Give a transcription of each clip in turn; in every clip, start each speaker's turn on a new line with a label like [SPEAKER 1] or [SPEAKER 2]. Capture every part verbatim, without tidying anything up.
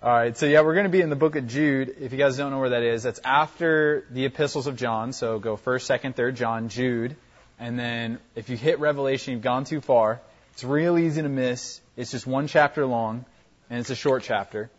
[SPEAKER 1] All right, so yeah, we're going to be in the book of Jude. If you guys don't know where that is, that's after the epistles of John. So go first, second, third John, Jude. And then if you hit Revelation, you've gone too far. It's real easy to miss. It's just one chapter long, and it's a short chapter.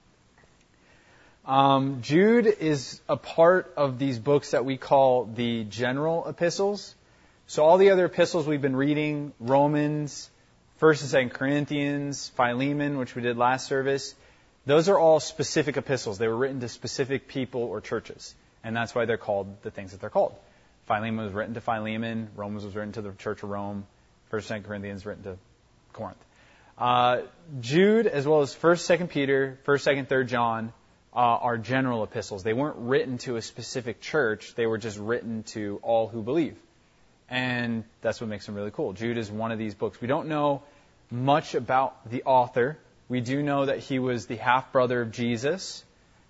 [SPEAKER 1] Um, Jude is a part of these books that we call the general epistles. So all the other epistles we've been reading, Romans, First and Second Corinthians, Philemon, which we did last service, those are all specific epistles. They were written to specific people or churches. And that's why they're called the things that they're called. Philemon was written to Philemon. Romans was written to the church of Rome. First and Second Corinthians written to Corinth. Uh, Jude, as well as First, Second Peter, First, Second, Third John, uh, are general epistles. They weren't written to a specific church. They were just written to all who believe. And that's what makes them really cool. Jude is one of these books. We don't know much about the author. We do know that he was the half-brother of Jesus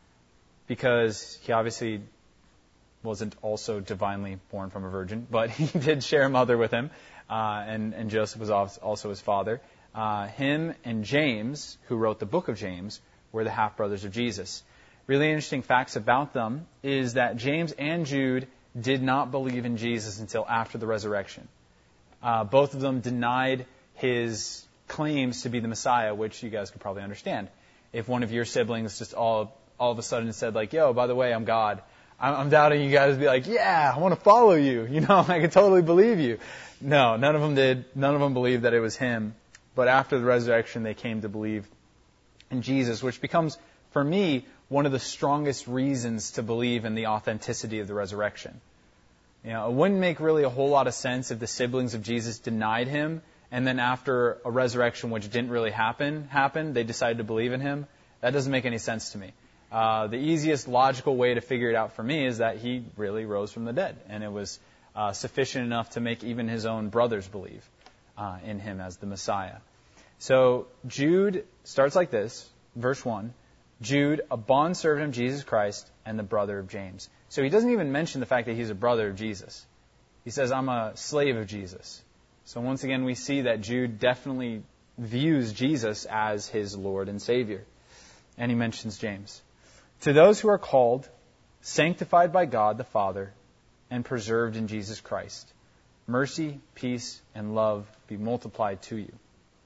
[SPEAKER 1] because he obviously wasn't also divinely born from a virgin, but he did share a mother with him, uh, and, and Joseph was also his father. Uh, him and James, who wrote the book of James, were the half-brothers of Jesus. Really interesting facts about them is that James and Jude did not believe in Jesus until after the resurrection. Uh, both of them denied his claims to be the Messiah, which you guys could probably understand. If one of your siblings just all all of a sudden said like, yo, by the way, I'm God, I'm, I'm doubting you guys be like, yeah, I want to follow you. You know, I can totally believe you. No, none of them did. None of them believed that it was him. But after the resurrection, they came to believe in Jesus, which becomes, for me, one of the strongest reasons to believe in the authenticity of the resurrection. You know, it wouldn't make really a whole lot of sense if the siblings of Jesus denied him, and then after a resurrection, which didn't really happen, happened, they decided to believe in him. That doesn't make any sense to me. Uh, the easiest logical way to figure it out for me is that he really rose from the dead, and it was uh, sufficient enough to make even his own brothers believe uh, in him as the Messiah. So Jude starts like this, verse one, Jude, a bondservant of Jesus Christ and the brother of James. So he doesn't even mention the fact that he's a brother of Jesus. He says, I'm a slave of Jesus. So once again, we see that Jude definitely views Jesus as his Lord and Savior. And he mentions James. To those who are called, sanctified by God the Father, and preserved in Jesus Christ, mercy, peace, and love be multiplied to you.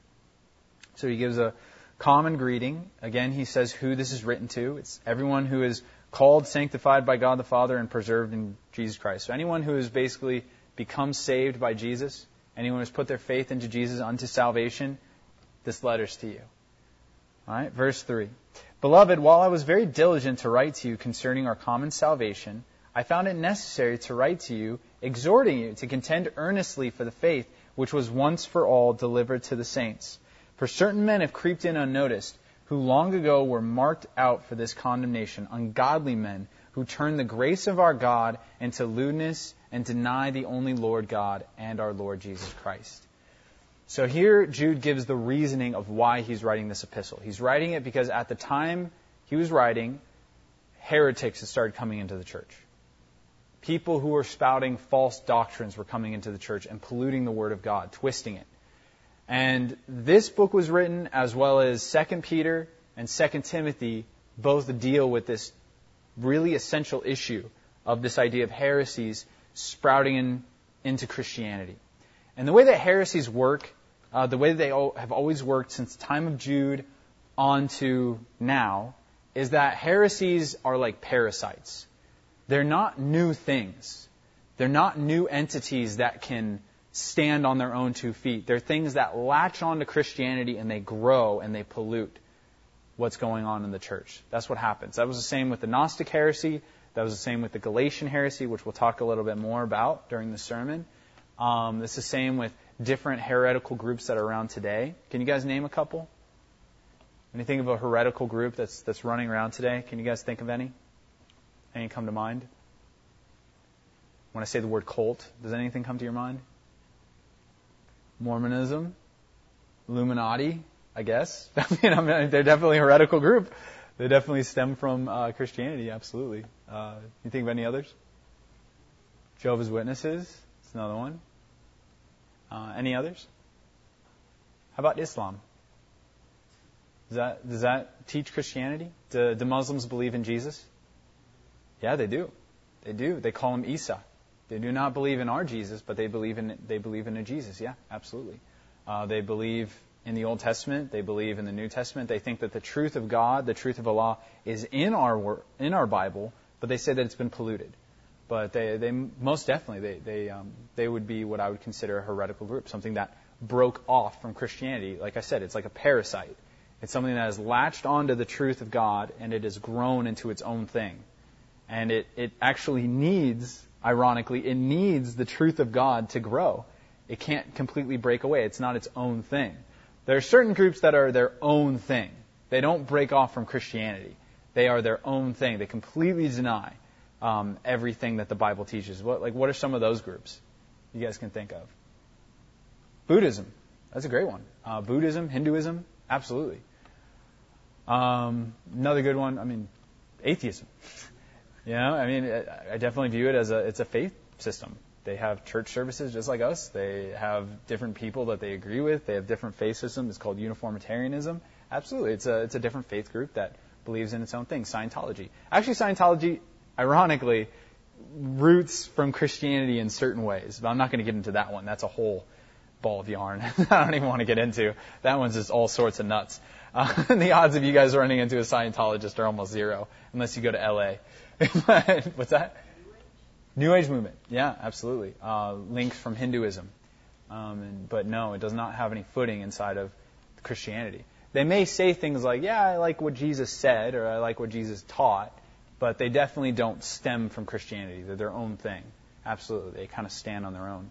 [SPEAKER 1] So he gives a common greeting. Again, he says who this is written to. It's everyone who is called, sanctified by God the Father, and preserved in Jesus Christ. So anyone who has basically become saved by Jesus, anyone who has put their faith into Jesus unto salvation, this letter's to you. All right, verse three. Beloved, while I was very diligent to write to you concerning our common salvation, I found it necessary to write to you, exhorting you to contend earnestly for the faith which was once for all delivered to the saints. For certain men have creeped in unnoticed, who long ago were marked out for this condemnation, ungodly men who turn the grace of our God into lewdness and deny the only Lord God and our Lord Jesus Christ. So here Jude gives the reasoning of why he's writing this epistle. He's writing it because at the time he was writing, heretics had started coming into the church. People who were spouting false doctrines were coming into the church and polluting the Word of God, twisting it. And this book was written, as well as Second Peter and Second Timothy, both deal with this really essential issue of this idea of heresies sprouting in, into Christianity. And the way that heresies work, uh, the way that they have always worked since the time of Jude on to now, is that heresies are like parasites. They're not new things. They're not new entities that can stand on their own two feet. They're things that latch on to Christianity and they grow and they pollute what's going on in the church. That's what happens. That was the same with the Gnostic heresy. That was the same with the Galatian heresy, which we'll talk a little bit more about during the sermon. Um, it's the same with different heretical groups that are around today. Can you guys name a couple? When you think of a heretical group that's that's running around today, can you guys think of any? Any come to mind? When I say the word cult, does anything come to your mind? Mormonism, Illuminati, I guess. I mean, I mean, they're definitely a heretical group. They definitely stem from uh, Christianity, absolutely. Uh, you think of any others? Jehovah's Witnesses, that's another one. Uh, any others? How about Islam? Does that, does that teach Christianity? Do, do Muslims believe in Jesus? Yeah, they do. They do. They call him Isa. They do not believe in our Jesus, but they believe in they believe in a Jesus. Yeah, absolutely. Uh, they believe in the Old Testament. They believe in the New Testament. They think that the truth of God, the truth of Allah, is in our wor- in our Bible, but they say that it's been polluted. But they, they most definitely they they um, they would be what I would consider a heretical group, something that broke off from Christianity. Like I said, it's like a parasite. It's something that has latched onto the truth of God, and it has grown into its own thing. And it, it actually needs, ironically, it needs the truth of God to grow. It can't completely break away. It's not its own thing. There are certain groups that are their own thing. They don't break off from Christianity. They are their own thing. They completely deny um, everything that the Bible teaches. What, like, what are some of those groups you guys can think of? Buddhism. That's a great one. Uh, Buddhism, Hinduism, absolutely. Um, another good one, I mean, atheism. You know, I mean, I definitely view it as a, it's a faith system. They have church services just like us. They have different people that they agree with. They have different faith systems. It's called uniformitarianism. Absolutely. It's a, it's a different faith group that believes in its own thing. Scientology. Actually, Scientology, ironically, roots from Christianity in certain ways. But I'm not going to get into that one. That's a whole ball of yarn I don't even want to get into. That one's just all sorts of nuts. Uh, and the odds of you guys running into a Scientologist are almost zero, unless you go to L A What's that? New Age movement. Yeah, absolutely. Uh, links from Hinduism. Um, and, but no, it does not have any footing inside of Christianity. They may say things like, yeah, I like what Jesus said, or I like what Jesus taught, but they definitely don't stem from Christianity. They're their own thing. Absolutely. They kind of stand on their own.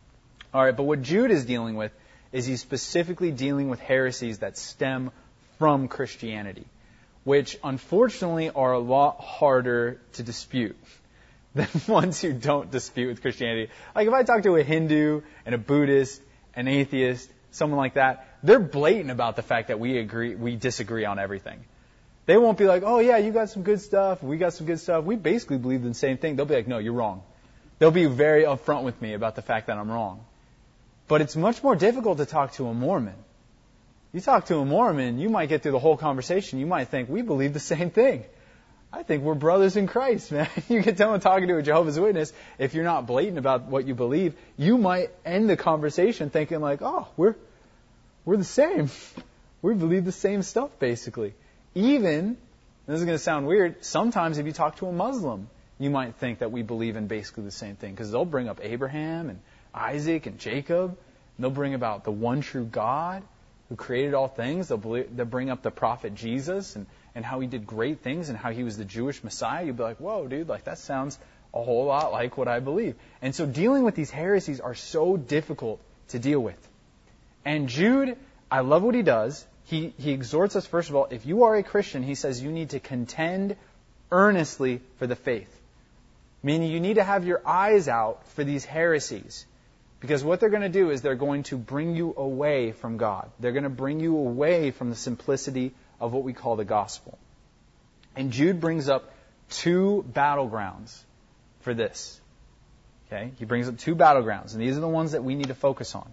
[SPEAKER 1] All right, but what Jude is dealing with is he's specifically dealing with heresies that stem from Christianity, which unfortunately are a lot harder to dispute than ones who don't dispute with Christianity. Like if I talk to a Hindu and a Buddhist, an atheist, someone like that, they're blatant about the fact that we agree, we disagree on everything. They won't be like, oh yeah, you got some good stuff, we got some good stuff, we basically believe in the same thing. They'll be like, no, you're wrong. They'll be very upfront with me about the fact that I'm wrong. But it's much more difficult to talk to a Mormon. You talk to a Mormon, you might get through the whole conversation. You might think, we believe the same thing. I think we're brothers in Christ, man. You get done with talking to a Jehovah's Witness, if you're not blatant about what you believe, you might end the conversation thinking like, oh, we're we're the same. We believe the same stuff, basically. Even, this is going to sound weird, sometimes if you talk to a Muslim, you might think that we believe in basically the same thing, because they'll bring up Abraham and Isaac and Jacob, and they'll bring about the one true God who created all things. They'll, believe, they'll bring up the prophet Jesus and, and how he did great things and how he was the Jewish Messiah. You'll be like, whoa, dude, like that sounds a whole lot like what I believe. And so dealing with these heresies are so difficult to deal with. And Jude, I love what he does. He, he exhorts us, first of all, if you are a Christian, he says you need to contend earnestly for the faith. Meaning you need to have your eyes out for these heresies. Because what they're going to do is they're going to bring you away from God. They're going to bring you away from the simplicity of what we call the gospel. And Jude brings up two battlegrounds for this. Okay? He brings up two battlegrounds, and these are the ones that we need to focus on.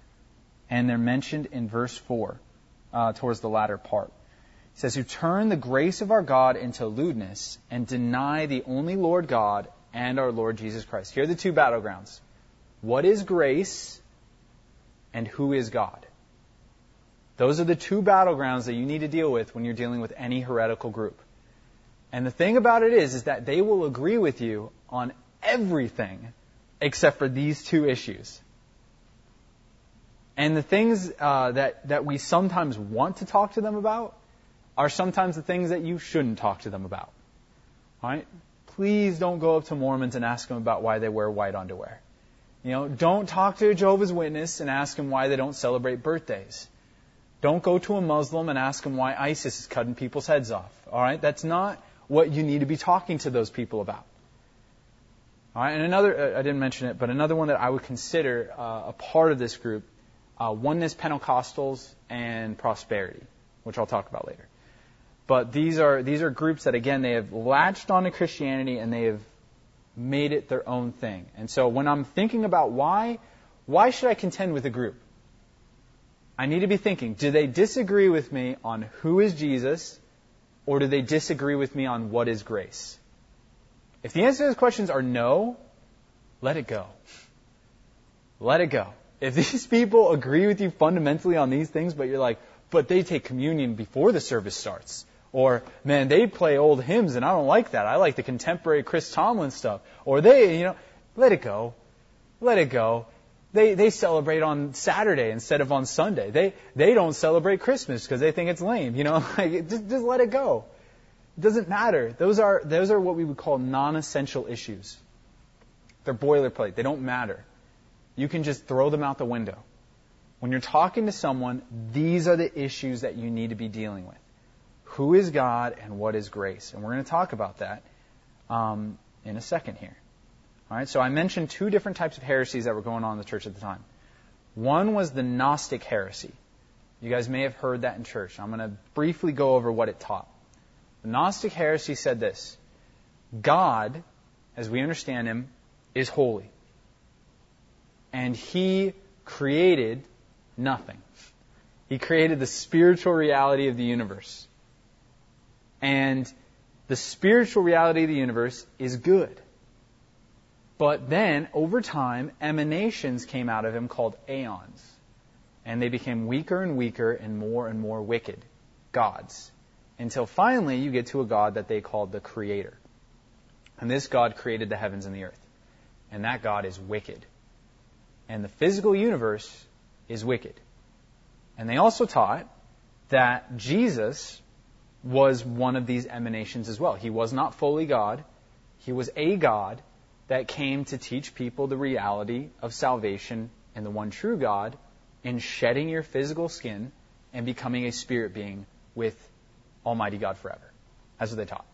[SPEAKER 1] And they're mentioned in verse four, uh, towards the latter part. It says, who turn the grace of our God into lewdness and deny the only Lord God and our Lord Jesus Christ. Here are the two battlegrounds. What is grace and who is God? Those are the two battlegrounds that you need to deal with when you're dealing with any heretical group. And the thing about it is, is that they will agree with you on everything except for these two issues. And the things uh, that, that we sometimes want to talk to them about are sometimes the things that you shouldn't talk to them about. All right? Please don't go up to Mormons and ask them about why they wear white underwear. You know, don't talk to a Jehovah's Witness and ask them why they don't celebrate birthdays. Don't go to a Muslim and ask them why ISIS is cutting people's heads off. All right? That's not what you need to be talking to those people about. All right? And another, I didn't mention it, but another one that I would consider uh, a part of this group, uh, Oneness Pentecostals and Prosperity, which I'll talk about later. But these are these are groups that, again, they have latched onto Christianity and they have made it their own thing. And so when I'm thinking about why, why should I contend with a group? I need to be thinking, do they disagree with me on who is Jesus, or do they disagree with me on what is grace? If the answer to those questions are no, let it go. Let it go. If these people agree with you fundamentally on these things, but you're like, but they take communion before the service starts. Or, man, they play old hymns and I don't like that. I like the contemporary Chris Tomlin stuff. Or they, you know, let it go. Let it go. They they celebrate on Saturday instead of on Sunday. They they don't celebrate Christmas because they think it's lame. You know, like, just, just let it go. It doesn't matter. Those are those are what we would call non-essential issues. They're boilerplate. They don't matter. You can just throw them out the window. When you're talking to someone, these are the issues that you need to be dealing with. Who is God and what is grace? And we're going to talk about that um, in a second here. All right. So I mentioned two different types of heresies that were going on in the church at the time. One was the Gnostic heresy. You guys may have heard that in church. I'm going to briefly go over what it taught. The Gnostic heresy said this: God, as we understand Him, is holy. And He created nothing. He created the spiritual reality of the universe. And the spiritual reality of the universe is good. But then, over time, emanations came out of Him called aeons. And they became weaker and weaker and more and more wicked gods. Until finally you get to a God that they called the Creator. And this God created the heavens and the earth. And that God is wicked. And the physical universe is wicked. And they also taught that Jesus was one of these emanations as well. He was not fully God. He was a God that came to teach people the reality of salvation and the one true God in shedding your physical skin and becoming a spirit being with Almighty God forever. That's what they taught.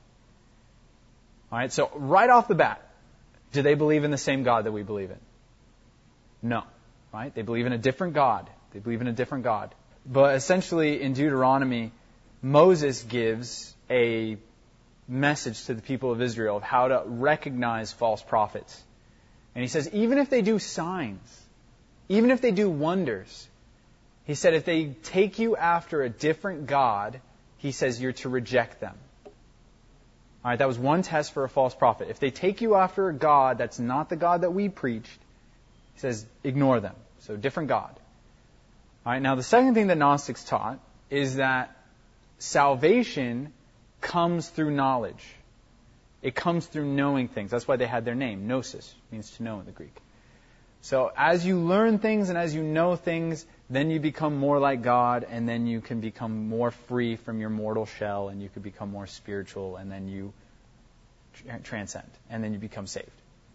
[SPEAKER 1] All right, so right off the bat, do they believe in the same God that we believe in? No. Right? They believe in a different God. They believe in a different God. But essentially, in Deuteronomy, Moses gives a message to the people of Israel of how to recognize false prophets. And he says, even if they do signs, even if they do wonders, he said, if they take you after a different God, he says you're to reject them. All right, that was one test for a false prophet. If they take you after a God that's not the God that we preached, he says, ignore them. So, different God. All right, now the second thing that Gnostics taught is that salvation comes through knowledge. It comes through knowing things. That's why they had their name. Gnosis means to know in the Greek. So as you learn things and as you know things, then you become more like God, and then you can become more free from your mortal shell, and you can become more spiritual, and then you transcend, and then you become saved.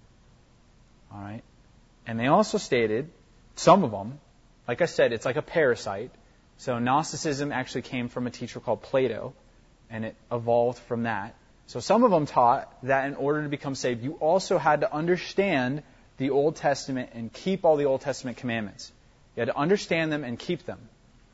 [SPEAKER 1] All right? And they also stated, some of them, like I said, it's like a parasite. So Gnosticism actually came from a teacher called Plato, and it evolved from that. So some of them taught that in order to become saved, you also had to understand the Old Testament and keep all the Old Testament commandments. You had to understand them and keep them.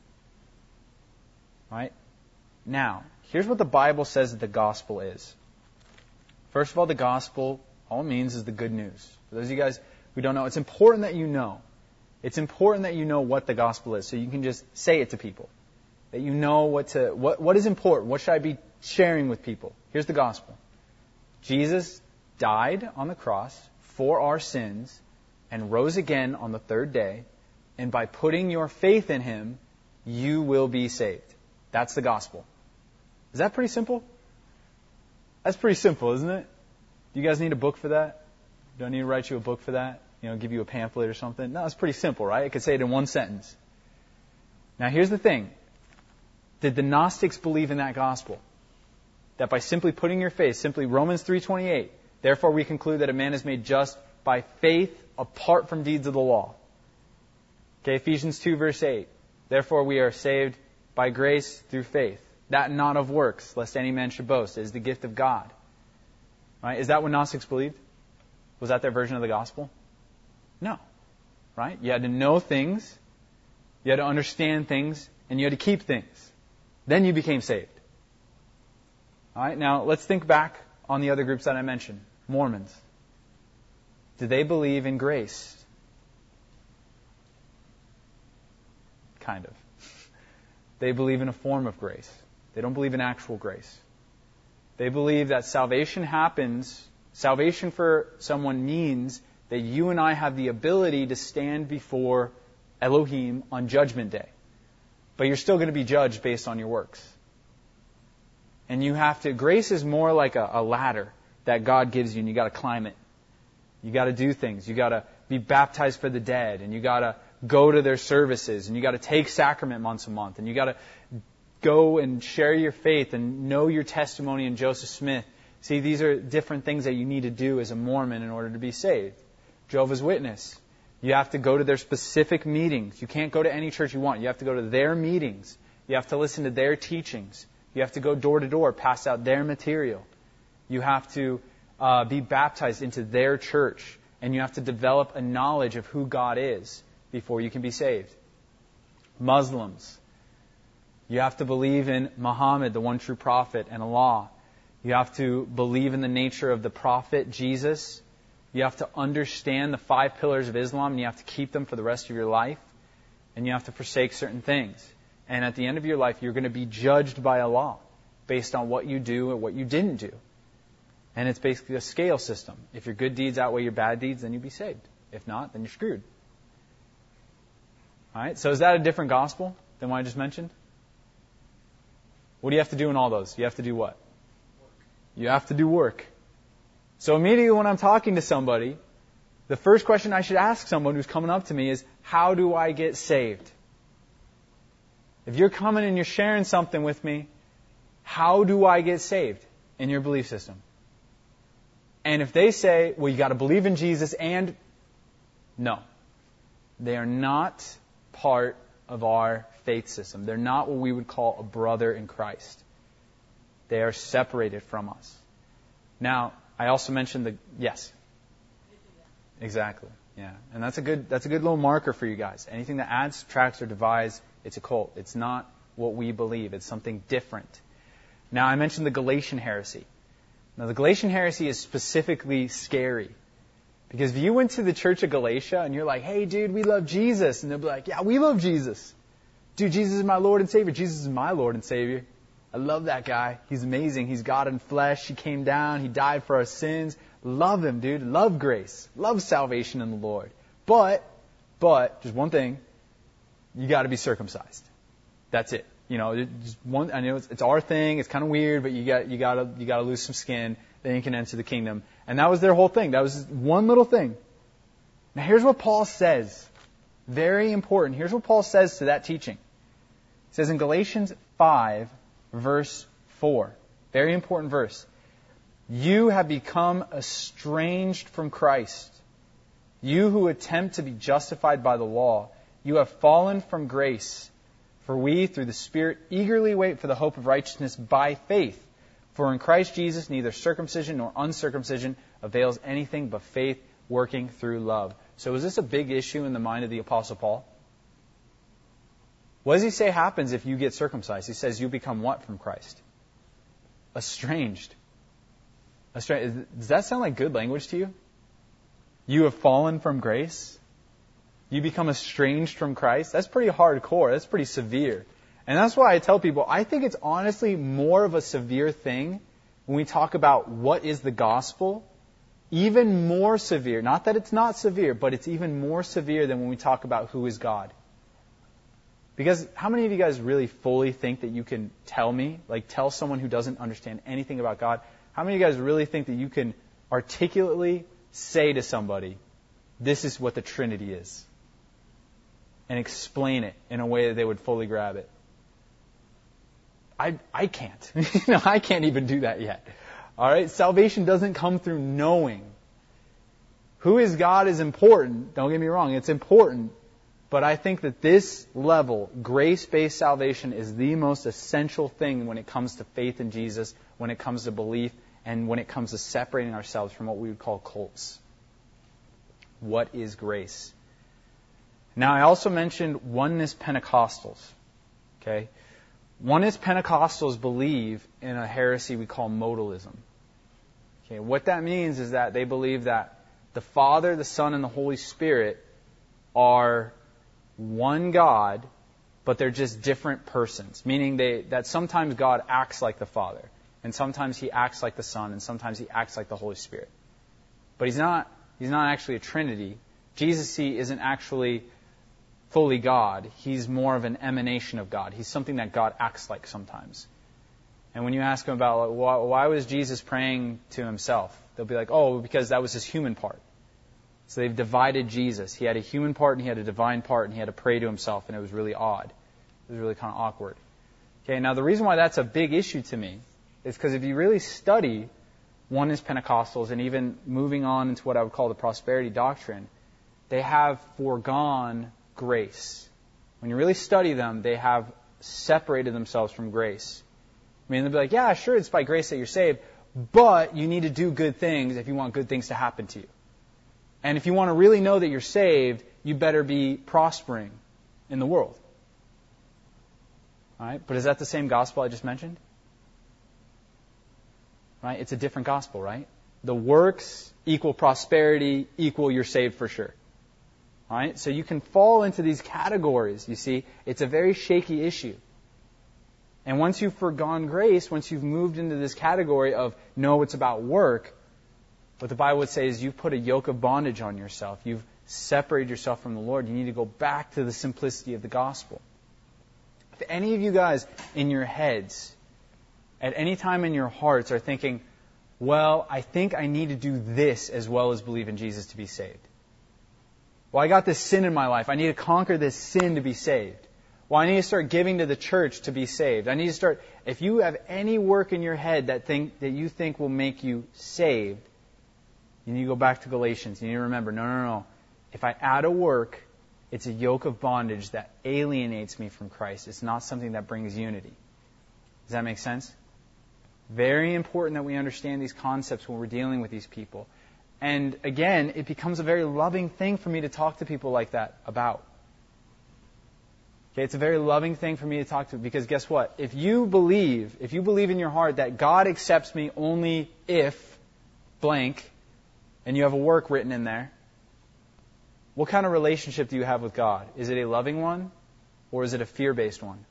[SPEAKER 1] Right? Now, here's what the Bible says that the gospel is. First of all, the gospel, all it means is the good news. For those of you guys who don't know, it's important that you know. It's important that you know what the gospel is, so you can just say it to people. That you know what to what what is important. What should I be sharing with people? Here's the gospel. Jesus died on the cross for our sins and rose again on the third day, and by putting your faith in Him, you will be saved. That's the gospel. Is that pretty simple? That's pretty simple, isn't it? Do you guys need a book for that? Do I need to write you a book for that? You know, give you a pamphlet or something? No, it's pretty simple, right? I could say it in one sentence. Now, here's the thing. Did the Gnostics believe in that gospel? That by simply putting your faith, simply Romans three twenty-eight, therefore we conclude that a man is made just by faith apart from deeds of the law. Okay, Ephesians two verse eight, therefore we are saved by grace through faith. That not of works, lest any man should boast. It is the gift of God. Right? Is that what Gnostics believed? Was that their version of the gospel? No. Right? You had to know things, you had to understand things, and you had to keep things. Then you became saved. All right, now let's think back on the other groups that I mentioned. Mormons. Do they believe in grace? kind of. They believe in a form of grace. They don't believe in actual grace. They believe that salvation happens, salvation for someone means that you and I have the ability to stand before Elohim on Judgment Day. But you're still going to be judged based on your works. And you have to, grace is more like a, a ladder that God gives you, and you got to climb it. You got to do things. You got to be baptized for the dead, and you got to go to their services, and you got to take sacrament once a month, and you got to go and share your faith and know your testimony in Joseph Smith. See, these are different things that you need to do as a Mormon in order to be saved. Jehovah's Witness. You have to go to their specific meetings. You can't go to any church you want. You have to go to their meetings. You have to listen to their teachings. You have to go door to door, pass out their material. You have to uh, be baptized into their church. And you have to develop a knowledge of who God is before you can be saved. Muslims. You have to believe in Muhammad, the one true prophet, and Allah. You have to believe in the nature of the prophet, Jesus. You have to understand the five pillars of Islam, and you have to keep them for the rest of your life. And you have to forsake certain things. And at the end of your life, you're going to be judged by Allah based on what you do and what you didn't do. And it's basically a scale system. If your good deeds outweigh your bad deeds, then you'll be saved. If not, then you're screwed. All right? So is that a different gospel than what I just mentioned? What do you have to do in all those? You have to do what? You have to do work. So immediately when I'm talking to somebody, the first question I should ask someone who's coming up to me is, how do I get saved? If you're coming and you're sharing something with me, how do I get saved in your belief system? And if they say, well, you got to believe in Jesus and... No. They are not part of our faith system. They're not what we would call a brother in Christ. They are separated from us. Now, I also mentioned the... Yes. Exactly. Yeah. And that's a good that's a good little marker for you guys. Anything that adds, subtracts, or divides, it's a cult. It's not what we believe. It's something different. Now, I mentioned the Galatian heresy. Now, the Galatian heresy is specifically scary. Because if you went to the church of Galatia and you're like, hey, dude, we love Jesus. And they'll be like, yeah, we love Jesus. Dude, Jesus is my Lord and Savior. Jesus is my Lord and Savior. I love that guy. He's amazing. He's God in flesh. He came down. He died for our sins. Love him, dude. Love grace. Love salvation in the Lord. But, but, just one thing, you got to be circumcised. That's it. You know, just one. I know it's, it's our thing. It's kind of weird, but you got you got to you got to lose some skin, then you can enter the kingdom. And that was their whole thing. That was one little thing. Now here's what Paul says. Very important. Here's what Paul says to that teaching. He says in Galatians five, verse four. Very important verse. You have become estranged from Christ. You who attempt to be justified by the law, you have fallen from grace. For we, through the Spirit, eagerly wait for the hope of righteousness by faith. For in Christ Jesus, neither circumcision nor uncircumcision avails anything but faith working through love. So is this a big issue in the mind of the Apostle Paul? What does he say happens if you get circumcised? He says you become what from Christ? Estranged. Estranged. Does that sound like good language to you? You have fallen from grace? You become estranged from Christ? That's pretty hardcore. That's pretty severe. And that's why I tell people, I think it's honestly more of a severe thing when we talk about what is the gospel. Even more severe. Not that it's not severe, but it's even more severe than when we talk about who is God. Because how many of you guys really fully think that you can tell me, like tell someone who doesn't understand anything about God, how many of you guys really think that you can articulately say to somebody, this is what the Trinity is? And explain it in a way that they would fully grab it. I I can't. you know, I can't even do that yet. All right? Salvation doesn't come through knowing. Who is God is important. Don't get me wrong. It's important. But I think that this level, grace-based salvation, is the most essential thing when it comes to faith in Jesus, when it comes to belief, and when it comes to separating ourselves from what we would call cults. What is grace? Now, I also mentioned oneness Pentecostals. Okay? Oneness Pentecostals believe in a heresy we call modalism. Okay? What that means is that they believe that the Father, the Son, and the Holy Spirit are one God but they're just different persons, meaning they, that sometimes God acts like the Father, and sometimes He acts like the Son, and sometimes He acts like the Holy Spirit. But He's not, He's not actually a Trinity. Jesus, see, isn't actually fully God. He's more of an emanation of God. He's something that God acts like sometimes. And when you ask them about, like, why, why was Jesus praying to Himself, they'll be like, oh, because that was His human part. So they've divided Jesus. He had a human part and He had a divine part, and He had to pray to Himself, and it was really odd. It was really kind of awkward. Okay, now the reason why that's a big issue to me is because if you really study Oneness Pentecostals and even moving on into what I would call the prosperity doctrine, they have foregone grace. When you really study them, they have separated themselves from grace. I mean, they'll be like, yeah, sure, it's by grace that you're saved, but you need to do good things if you want good things to happen to you. And if you want to really know that you're saved, you better be prospering in the world. All right? But is that the same gospel I just mentioned? Right? It's a different gospel, right? The works equal prosperity equal you're saved for sure. All right? So you can fall into these categories, you see. It's a very shaky issue. And once you've forgone grace, once you've moved into this category of, no, it's about work, what the Bible would say is you've put a yoke of bondage on yourself. You've separated yourself from the Lord. You need to go back to the simplicity of the gospel. If any of you guys in your heads, at any time in your hearts, are thinking, well, I think I need to do this as well as believe in Jesus to be saved. Well, I got this sin in my life. I need to conquer this sin to be saved. Well, I need to start giving to the church to be saved. I need to start, if you have any work in your head that think that you think will make you saved, you need to go back to Galatians. You need to remember, no, no, no. If I add a work, it's a yoke of bondage that alienates me from Christ. It's not something that brings unity. Does that make sense? Very important that we understand these concepts when we're dealing with these people. And again, it becomes a very loving thing for me to talk to people like that about. Okay, it's a very loving thing for me to talk to, because guess what? If you believe, if you believe in your heart that God accepts me only if blank, and you have a work written in there, what kind of relationship do you have with God? Is it a loving one, or is it a fear-based one?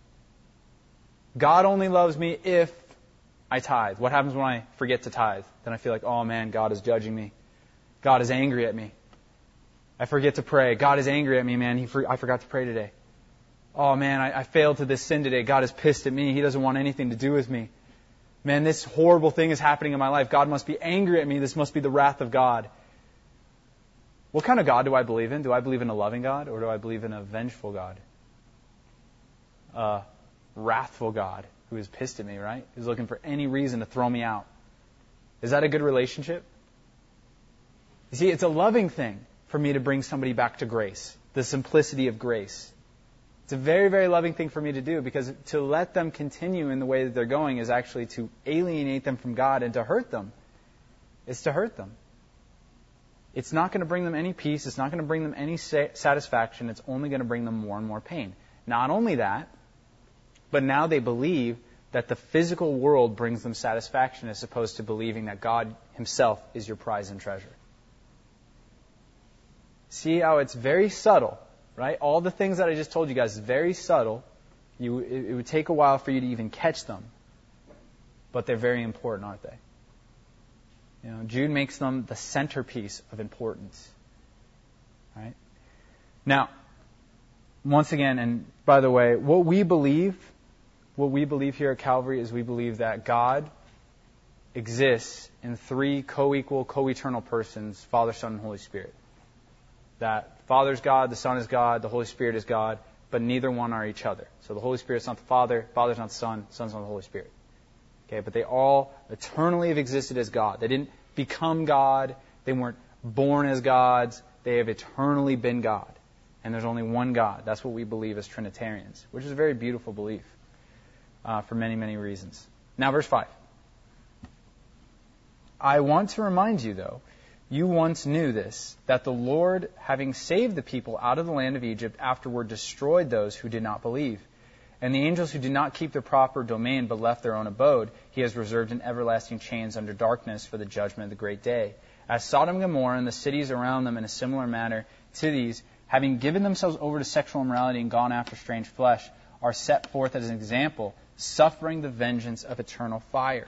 [SPEAKER 1] God only loves me if I tithe. What happens when I forget to tithe? Then I feel like, oh man, God is judging me. God is angry at me. I forget to pray. God is angry at me, man. He for, I forgot to pray today. Oh man, I, I failed to this sin today. God is pissed at me. He doesn't want anything to do with me. Man, this horrible thing is happening in my life. God must be angry at me. This must be the wrath of God. What kind of God do I believe in? Do I believe in a loving God, or do I believe in a vengeful God? A wrathful God who is pissed at me, right? Who's looking for any reason to throw me out. Is that a good relationship? You see, it's a loving thing for me to bring somebody back to grace, the simplicity of grace. It's a very, very loving thing for me to do, because to let them continue in the way that they're going is actually to alienate them from God and to hurt them. It's to hurt them. It's not going to bring them any peace. It's not going to bring them any satisfaction. It's only going to bring them more and more pain. Not only that, but now they believe that the physical world brings them satisfaction, as opposed to believing that God Himself is your prize and treasure. See how it's very subtle, right? All the things that I just told you guys is very subtle. You, it, it would take a while for you to even catch them. But they're very important, aren't they? You know, Jude makes them the centerpiece of importance. Right? Now, once again, and by the way, what we believe, what we believe here at Calvary is we believe that God exists in three co-equal, co-eternal persons, Father, Son, and Holy Spirit. That Father's God, the Son is God, the Holy Spirit is God, but neither one are each other. So the Holy Spirit's not the Father, Father's not the Son, Son's not the Holy Spirit. Okay, but they all eternally have existed as God. They didn't become God. They weren't born as gods. They have eternally been God. And there's only one God. That's what we believe as Trinitarians, which is a very beautiful belief uh, for many, many reasons. Now, verse five. I want to remind you, though, you once knew this, that the Lord, having saved the people out of the land of Egypt, afterward destroyed those who did not believe. And the angels who did not keep their proper domain but left their own abode, He has reserved in everlasting chains under darkness for the judgment of the great day. As Sodom and Gomorrah and the cities around them in a similar manner to these
[SPEAKER 2] having given themselves over to sexual immorality and gone after strange flesh, are set forth as an example, suffering the vengeance of eternal fire.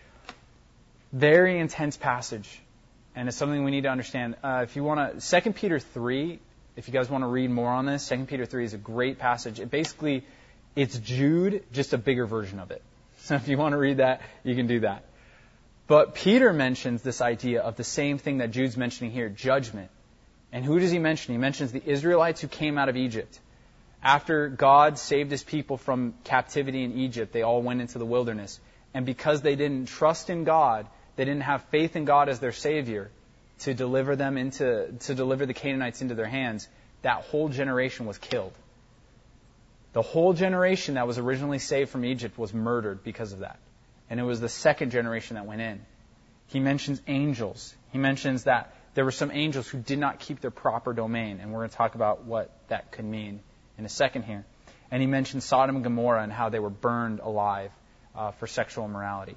[SPEAKER 2] Very intense passage, and it's something we need to understand. Uh, if you want to, Second Peter three, if you guys want to read more on this, Second Peter three is a great passage. It basically, it's Jude, just a bigger version of it. So if you want to read that, you can do that. But Peter mentions this idea of the same thing that Jude's mentioning here, judgment. And who does he mention? He mentions the Israelites who came out of Egypt. After God saved his people from captivity in Egypt, they all went into the wilderness. And because they didn't trust in God, they didn't have faith in God as their Savior to deliver them into, to deliver the Canaanites into their hands, that whole generation was killed. The whole generation that was originally saved from Egypt was murdered because of that. And it was the second generation that went in. He mentions angels. He mentions that there were some angels who did not keep their proper domain. And we're going to talk about what that could mean in a second here. And he mentions Sodom and Gomorrah and how they were burned alive uh, for sexual immorality.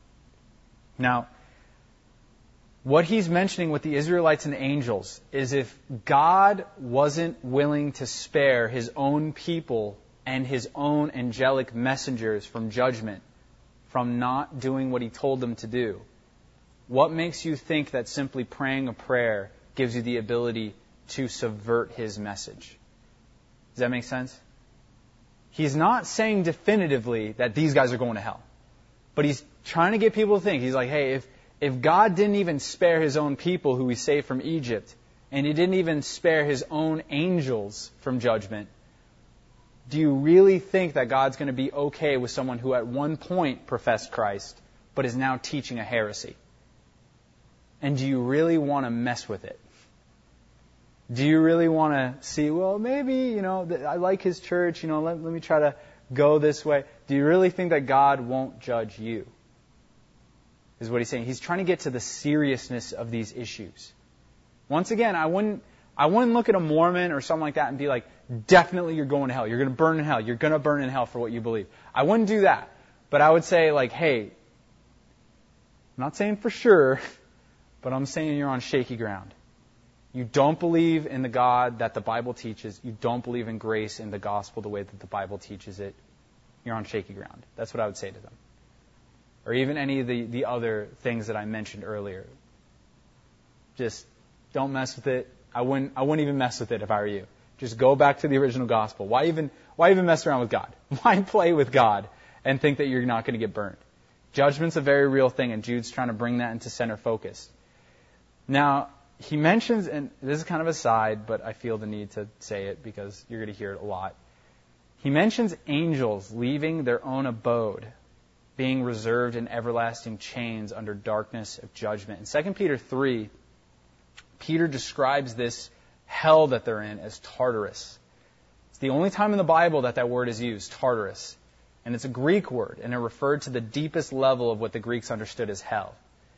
[SPEAKER 2] Now, what he's mentioning with the Israelites and the angels is if God wasn't willing to spare his own people and his own angelic messengers from judgment, from not doing what he told them to do, what makes you think that simply praying a prayer gives you the ability to subvert his message? Does that make sense? He's not saying definitively that these guys are going to hell. But he's trying to get people to think. He's like, hey, if, if God didn't even spare his own people who he saved from Egypt, and he didn't even spare his own angels from judgment, do you really think that God's going to be okay with someone who at one point professed Christ, but is now teaching a heresy? And do you really want to mess with it? Do you really want to see, well, maybe, you know, I like his church, you know, let, let me try to go this way. Do you really think that God won't judge you? Is what he's saying. He's trying to get to the seriousness of these issues. Once again, I wouldn't, I wouldn't look at a Mormon or something like that and be like, definitely you're going to hell. You're going to burn in hell. You're going to burn in hell for what you believe. I wouldn't do that. But I would say, like, hey, I'm not saying for sure, but I'm saying you're on shaky ground. You don't believe in the God that the Bible teaches. You don't believe in grace in the gospel the way that the Bible teaches it. You're on shaky ground. That's what I would say to them. Or even any of the, the other things that I mentioned earlier. Just don't mess with it. I wouldn't I wouldn't even mess with it if I were you. Just go back to the original gospel. Why even why even mess around with God? Why play with God and think that you're not going to get burned? Judgment's a very real thing, and Jude's trying to bring that into center focus. Now, he mentions, and this is kind of a side, but I feel the need to say it because you're going to hear it a lot. He mentions angels leaving their own abode, being reserved in everlasting chains under darkness of judgment. In Second Peter three, Peter describes this hell that they're in as Tartarus. It's the only time in the Bible that that word is used, Tartarus. And it's a Greek word, and it referred to the deepest level of what the Greeks understood as hell.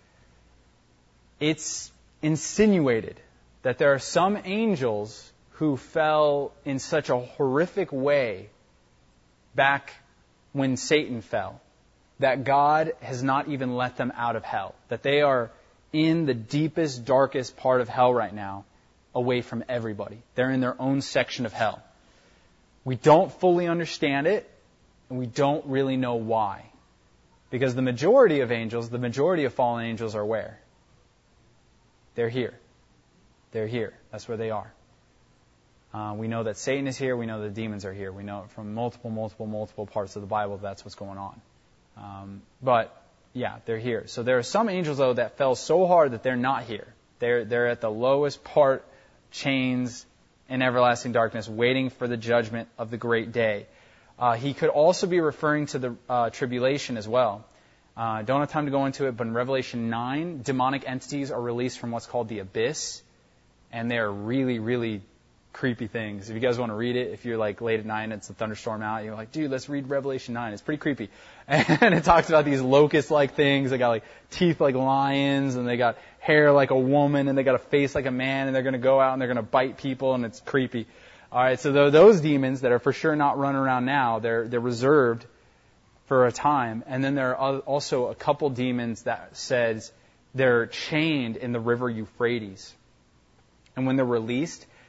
[SPEAKER 2] It's insinuated that there are some angels who fell in such a horrific way back when Satan fell, that God has not even let them out of hell, that they are in the deepest, darkest part of hell right now, away from everybody. They're in their own section of hell. We don't fully understand it, and we don't really know why. Because the majority of angels, the majority of fallen angels are where? They're here. They're here. That's where they are. Uh, we know that Satan is here. We know that demons are here. We know it from multiple, multiple, multiple parts of the Bible that that's what's going on. Um, but, yeah, they're here. So there are some angels, though, that fell so hard that they're not here. They're, they're at the lowest part, chains in everlasting darkness, waiting for the judgment of the great day. Uh, he could also be referring to the uh, tribulation as well. I uh, don't have time to go into it, but in Revelation nine, demonic entities are released from what's called the abyss, and they're really, really creepy things. If you guys want to read it, if you're like late at night and it's a thunderstorm out, you're like, dude, let's read Revelation nine. It's pretty creepy. And it talks about these locust-like things. They got like teeth like lions, and they got hair like a woman, and they got a face like a man, and they're going to go out and they're going to bite people, and it's creepy. All right, so those demons that are for sure not running around now, they're they're reserved for a time. And then there are also a couple demons that says they're chained in the river Euphrates. And when they're released,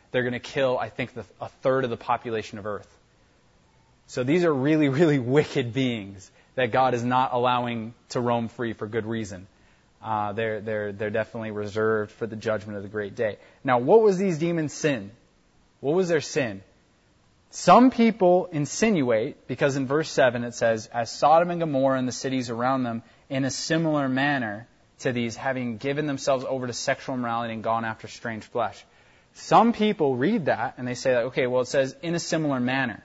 [SPEAKER 2] they're going to kill, I think, the, a third of the population of Earth. So these are really, really wicked beings that God is not allowing to roam free for good reason. Uh, they're, they're, they're definitely reserved for the judgment of the great day. Now, what was these demons' sin? What was their sin? Some people insinuate, because in verse seven it says, as Sodom and Gomorrah and the cities around them, in a similar manner to these, having given themselves over to sexual immorality and gone after strange flesh. Some people read that and they say, that, okay, well it says in a similar manner.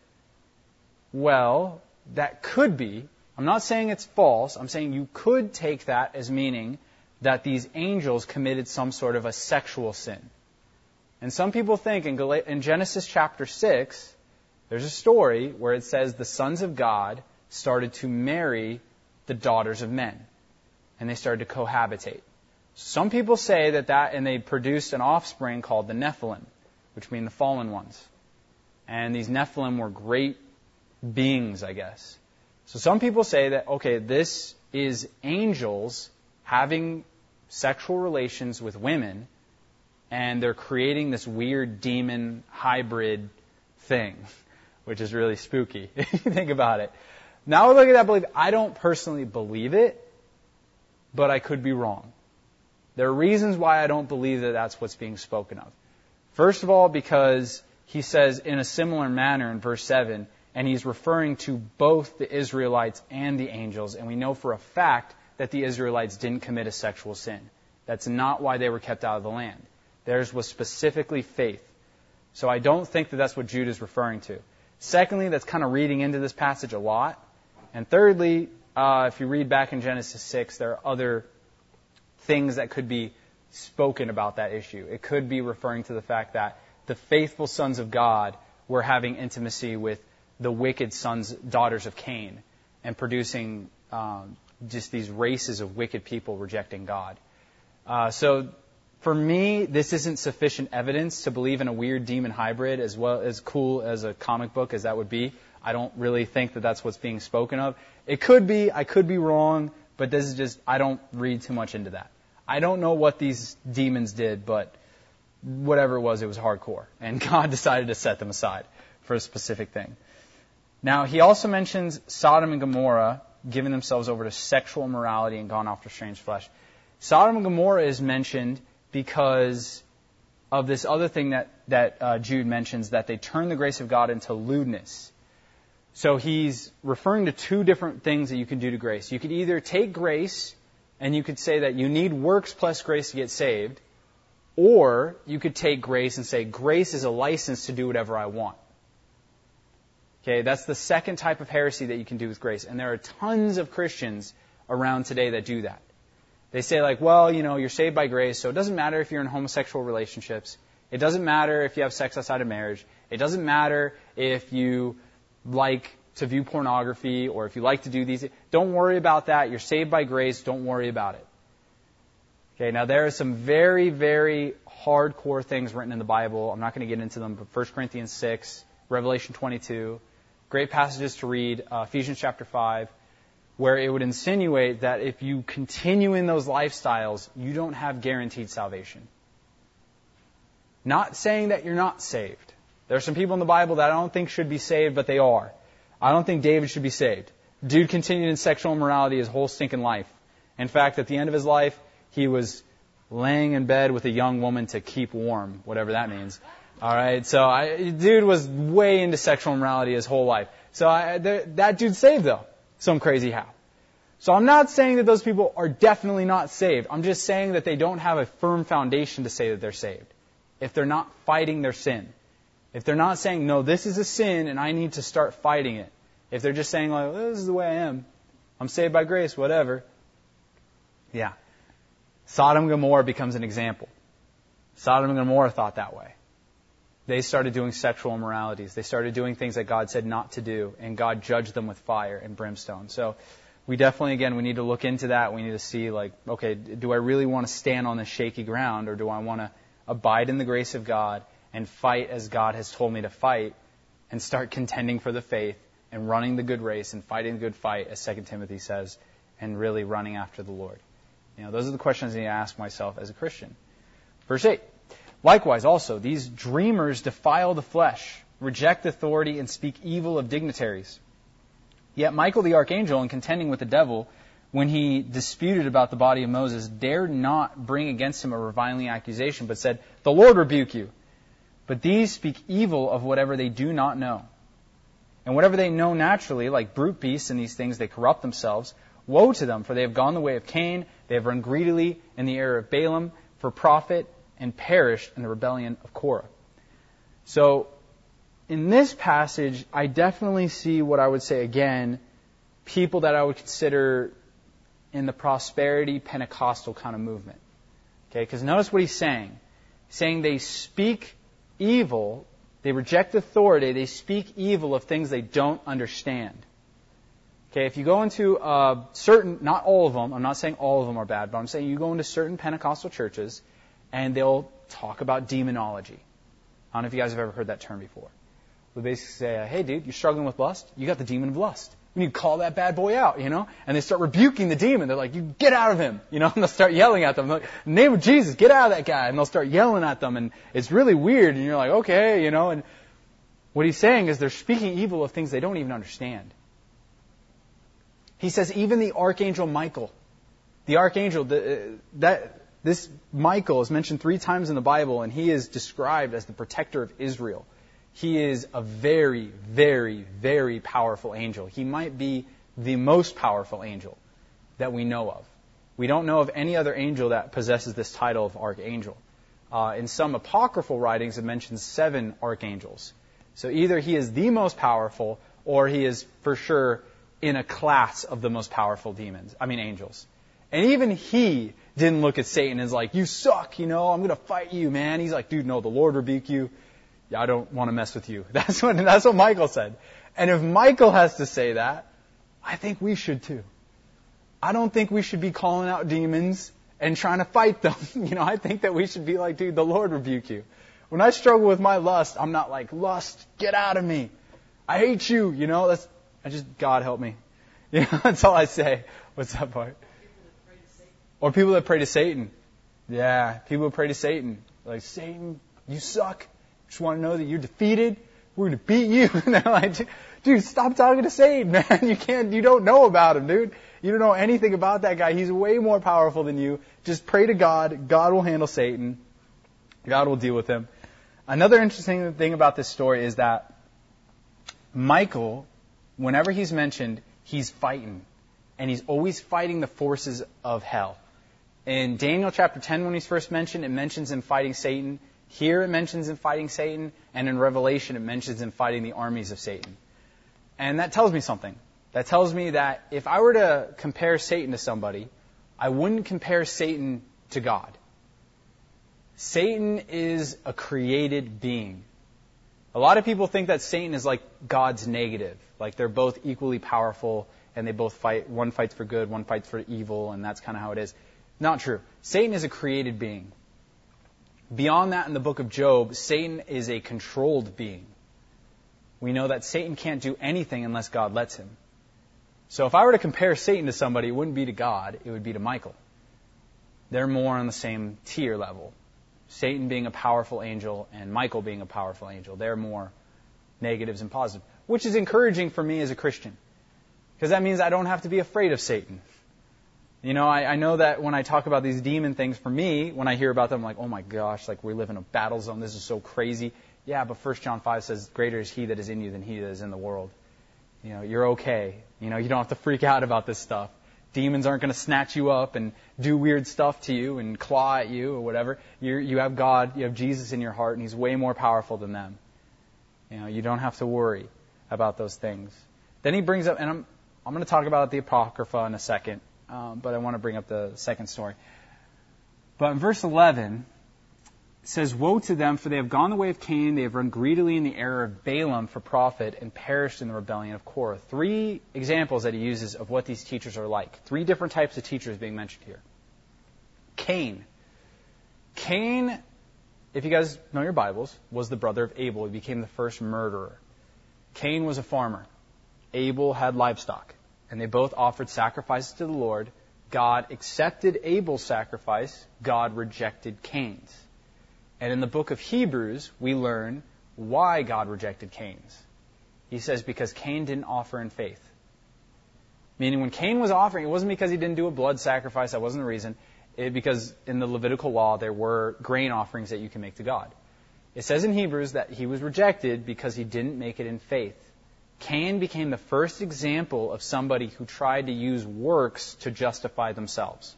[SPEAKER 2] Well, that could be. I'm not saying it's false. I'm saying you could take that as meaning that these angels committed some sort of a sexual sin. And some people think in, Gal- in Genesis chapter six, there's a story where it says the sons of God started to marry the daughters of men. And they started to cohabitate. Some people say that that, and they produced an offspring called the Nephilim, which mean the fallen ones. And these Nephilim were great beings, I guess. So some people say that, okay, this is angels having sexual relations with women, and they're creating this weird demon hybrid thing, which is really spooky if you think about it. Now we look at that belief. I don't personally believe it, but I could be wrong. There are reasons why I don't believe that that's what's being spoken of. First of all, because he says in a similar manner in verse seven, and he's referring to both the Israelites and the angels, and we know for a fact that the Israelites didn't commit a sexual sin. That's not why they were kept out of the land. Theirs was specifically faith. So I don't think that that's what Jude is referring to. Secondly, that's kind of reading into this passage a lot. And thirdly, uh, if you read back in Genesis six, there are other things that could be spoken about that issue. It could be referring to the fact that the faithful sons of God were having intimacy with the wicked sons, daughters of Cain, and producing um, just these races of wicked people rejecting God. Uh, so, for me, this isn't sufficient evidence to believe in a weird demon hybrid, as well as cool as a comic book as that would be. I don't really think that that's what's being spoken of. It could be, I could be wrong, but this is just, I don't read too much into that. I don't know what these demons did, but whatever it was, it was hardcore. And God decided to set them aside for a specific thing. Now, he also mentions Sodom and Gomorrah giving themselves over to sexual immorality and gone after strange flesh. Sodom and Gomorrah is mentioned because of this other thing that, that uh, Jude mentions, that they turn the grace of God into lewdness. So he's referring to two different things that you can do to grace. You could either take grace and you could say that you need works plus grace to get saved, or you could take grace and say grace is a license to do whatever I want. Okay, that's the second type of heresy that you can do with grace. And there are tons of Christians around today that do that. They say like, well, you know, you're saved by grace, so it doesn't matter if you're in homosexual relationships. It doesn't matter if you have sex outside of marriage. It doesn't matter if you like to view pornography or if you like to do these. Don't worry about that. You're saved by grace. Don't worry about it. Okay, now there are some very, very hardcore things written in the Bible. I'm not going to get into them, but First Corinthians six, Revelation twenty-two, great passages to read, uh, Ephesians chapter five, where it would insinuate that if you continue in those lifestyles, you don't have guaranteed salvation. Not saying that you're not saved. There are some people in the Bible that I don't think should be saved, but they are. I don't think David should be saved. Dude continued in sexual immorality his whole stinking life. In fact, at the end of his life, he was laying in bed with a young woman to keep warm, whatever that means. All right, so I, dude was way into sexual immorality his whole life. So I, that dude's saved, though. Some crazy how. So I'm not saying that those people are definitely not saved. I'm just saying that they don't have a firm foundation to say that they're saved. If they're not fighting their sin. If they're not saying, no, this is a sin and I need to start fighting it. If they're just saying, like, well, this is the way I am. I'm saved by grace, whatever. Yeah. Sodom and Gomorrah becomes an example. Sodom and Gomorrah thought that way. They started doing sexual immoralities. They started doing things that God said not to do, and God judged them with fire and brimstone. So we definitely, again, we need to look into that. We need to see, like, okay, do I really want to stand on this shaky ground, or do I want to abide in the grace of God and fight as God has told me to fight, and start contending for the faith and running the good race and fighting the good fight, as Second Timothy says, and really running after the Lord? You know, those are the questions I need to ask myself as a Christian. Verse eight. Likewise also, these dreamers defile the flesh, reject authority, and speak evil of dignitaries. Yet Michael the archangel, in contending with the devil, when he disputed about the body of Moses, dared not bring against him a reviling accusation, but said, "The Lord rebuke you." But these speak evil of whatever they do not know. And whatever they know naturally, like brute beasts and these things, they corrupt themselves. Woe to them, for they have gone the way of Cain, they have run greedily in the error of Balaam for profit, and perished in the rebellion of Korah. So, in this passage, I definitely see what I would say again, people that I would consider in the prosperity Pentecostal kind of movement. Okay, because notice what he's saying. He's saying they speak evil, they reject authority, they speak evil of things they don't understand. Okay, if you go into uh, certain, not all of them, I'm not saying all of them are bad, but I'm saying you go into certain Pentecostal churches and they'll talk about demonology. I don't know if you guys have ever heard that term before. They basically say, hey dude, you're struggling with lust? You got the demon of lust. We need to call that bad boy out, you know? And they start rebuking the demon. They're like, you get out of him, you know? And they'll start yelling at them. They're like, in the name of Jesus, get out of that guy. And they'll start yelling at them. And it's really weird. And you're like, okay, you know? And what he's saying is they're speaking evil of things they don't even understand. He says even the archangel Michael, the archangel, the, uh, that this Michael is mentioned three times in the Bible, and he is described as the protector of Israel. He is a very, very, very powerful angel. He might be the most powerful angel that we know of. We don't know of any other angel that possesses this title of archangel. Uh, in some apocryphal writings, it mentions seven archangels. So either he is the most powerful, or he is for sure in a class of the most powerful demons. I mean angels. And even he didn't look at Satan as like, you suck, you know, I'm going to fight you, man. He's like, dude, no, the Lord rebuke you. Yeah, I don't want to mess with you. That's what, that's what Michael said. And if Michael has to say that, I think we should too. I don't think we should be calling out demons and trying to fight them. You know, I think that we should be like, dude, the Lord rebuke you. When I struggle with my lust, I'm not like, lust, get out of me. I hate you, you know, that's, I just, God help me. You know, that's all I say. What's that part? Or people that pray to Satan. Yeah, people who pray to Satan. Like, Satan, you suck. Just want to know that you're defeated. We're going to beat you. And they're like, dude, stop talking to Satan, man. You can't, you don't know about him, dude. You don't know anything about that guy. He's way more powerful than you. Just pray to God. God will handle Satan. God will deal with him. Another interesting thing about this story is that Michael, whenever he's mentioned, he's fighting. And he's always fighting the forces of hell. In Daniel chapter ten, when he's first mentioned, it mentions him fighting Satan. Here it mentions him fighting Satan. And in Revelation, it mentions him fighting the armies of Satan. And that tells me something. That tells me that if I were to compare Satan to somebody, I wouldn't compare Satan to God. Satan is a created being. A lot of people think that Satan is like God's negative. Like they're both equally powerful and they both fight. One fights for good, one fights for evil, and that's kind of how it is. Not true. Satan is a created being. Beyond that, in the book of Job, Satan is a controlled being. We know that Satan can't do anything unless God lets him. So if I were to compare Satan to somebody, it wouldn't be to God, it would be to Michael. They're more on the same tier level. Satan being a powerful angel and Michael being a powerful angel. They're more negatives and positives, which is encouraging for me as a Christian. Because that means I don't have to be afraid of Satan. You know, I, I know that when I talk about these demon things, for me, when I hear about them, I'm like, oh my gosh, like we live in a battle zone. This is so crazy. Yeah, but First John five says, greater is he that is in you than he that is in the world. You know, you're okay. You know, you don't have to freak out about this stuff. Demons aren't going to snatch you up and do weird stuff to you and claw at you or whatever. You you have God, you have Jesus in your heart, and he's way more powerful than them. You know, you don't have to worry about those things. Then he brings up, and I'm I'm going to talk about the Apocrypha in a second, um, but I want to bring up the second story. But in verse eleven, it says, woe to them, for they have gone the way of Cain, they have run greedily in the error of Balaam for profit, and perished in the rebellion of Korah. Three examples that he uses of what these teachers are like. Three different types of teachers being mentioned here. Cain. Cain, if you guys know your Bibles, was the brother of Abel. He became the first murderer. Cain was a farmer. Abel had livestock. And they both offered sacrifices to the Lord. God accepted Abel's sacrifice. God rejected Cain's. And in the book of Hebrews, we learn why God rejected Cain's. He says because Cain didn't offer in faith. Meaning when Cain was offering, it wasn't because he didn't do a blood sacrifice. That wasn't the reason. It, because in the Levitical law, there were grain offerings that you can make to God. It says in Hebrews that he was rejected because he didn't make it in faith. Cain became the first example of somebody who tried to use works to justify themselves.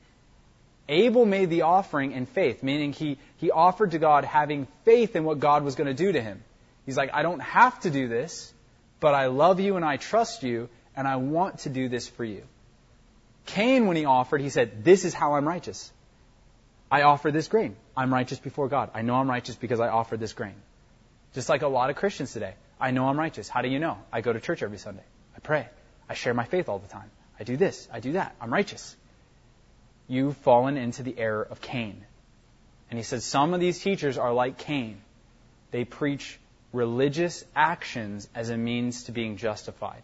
[SPEAKER 2] Abel made the offering in faith, meaning he, he offered to God having faith in what God was going to do to him. He's like, I don't have to do this, but I love you and I trust you, and I want to do this for you. Cain, when he offered, he said, this is how I'm righteous. I offer this grain. I'm righteous before God. I know I'm righteous because I offered this grain. Just like a lot of Christians today. I know I'm righteous. How do you know? I go to church every Sunday. I pray. I share my faith all the time. I do this. I do that. I'm righteous. You've fallen into the error of Cain. And he says some of these teachers are like Cain. They preach religious actions as a means to being justified.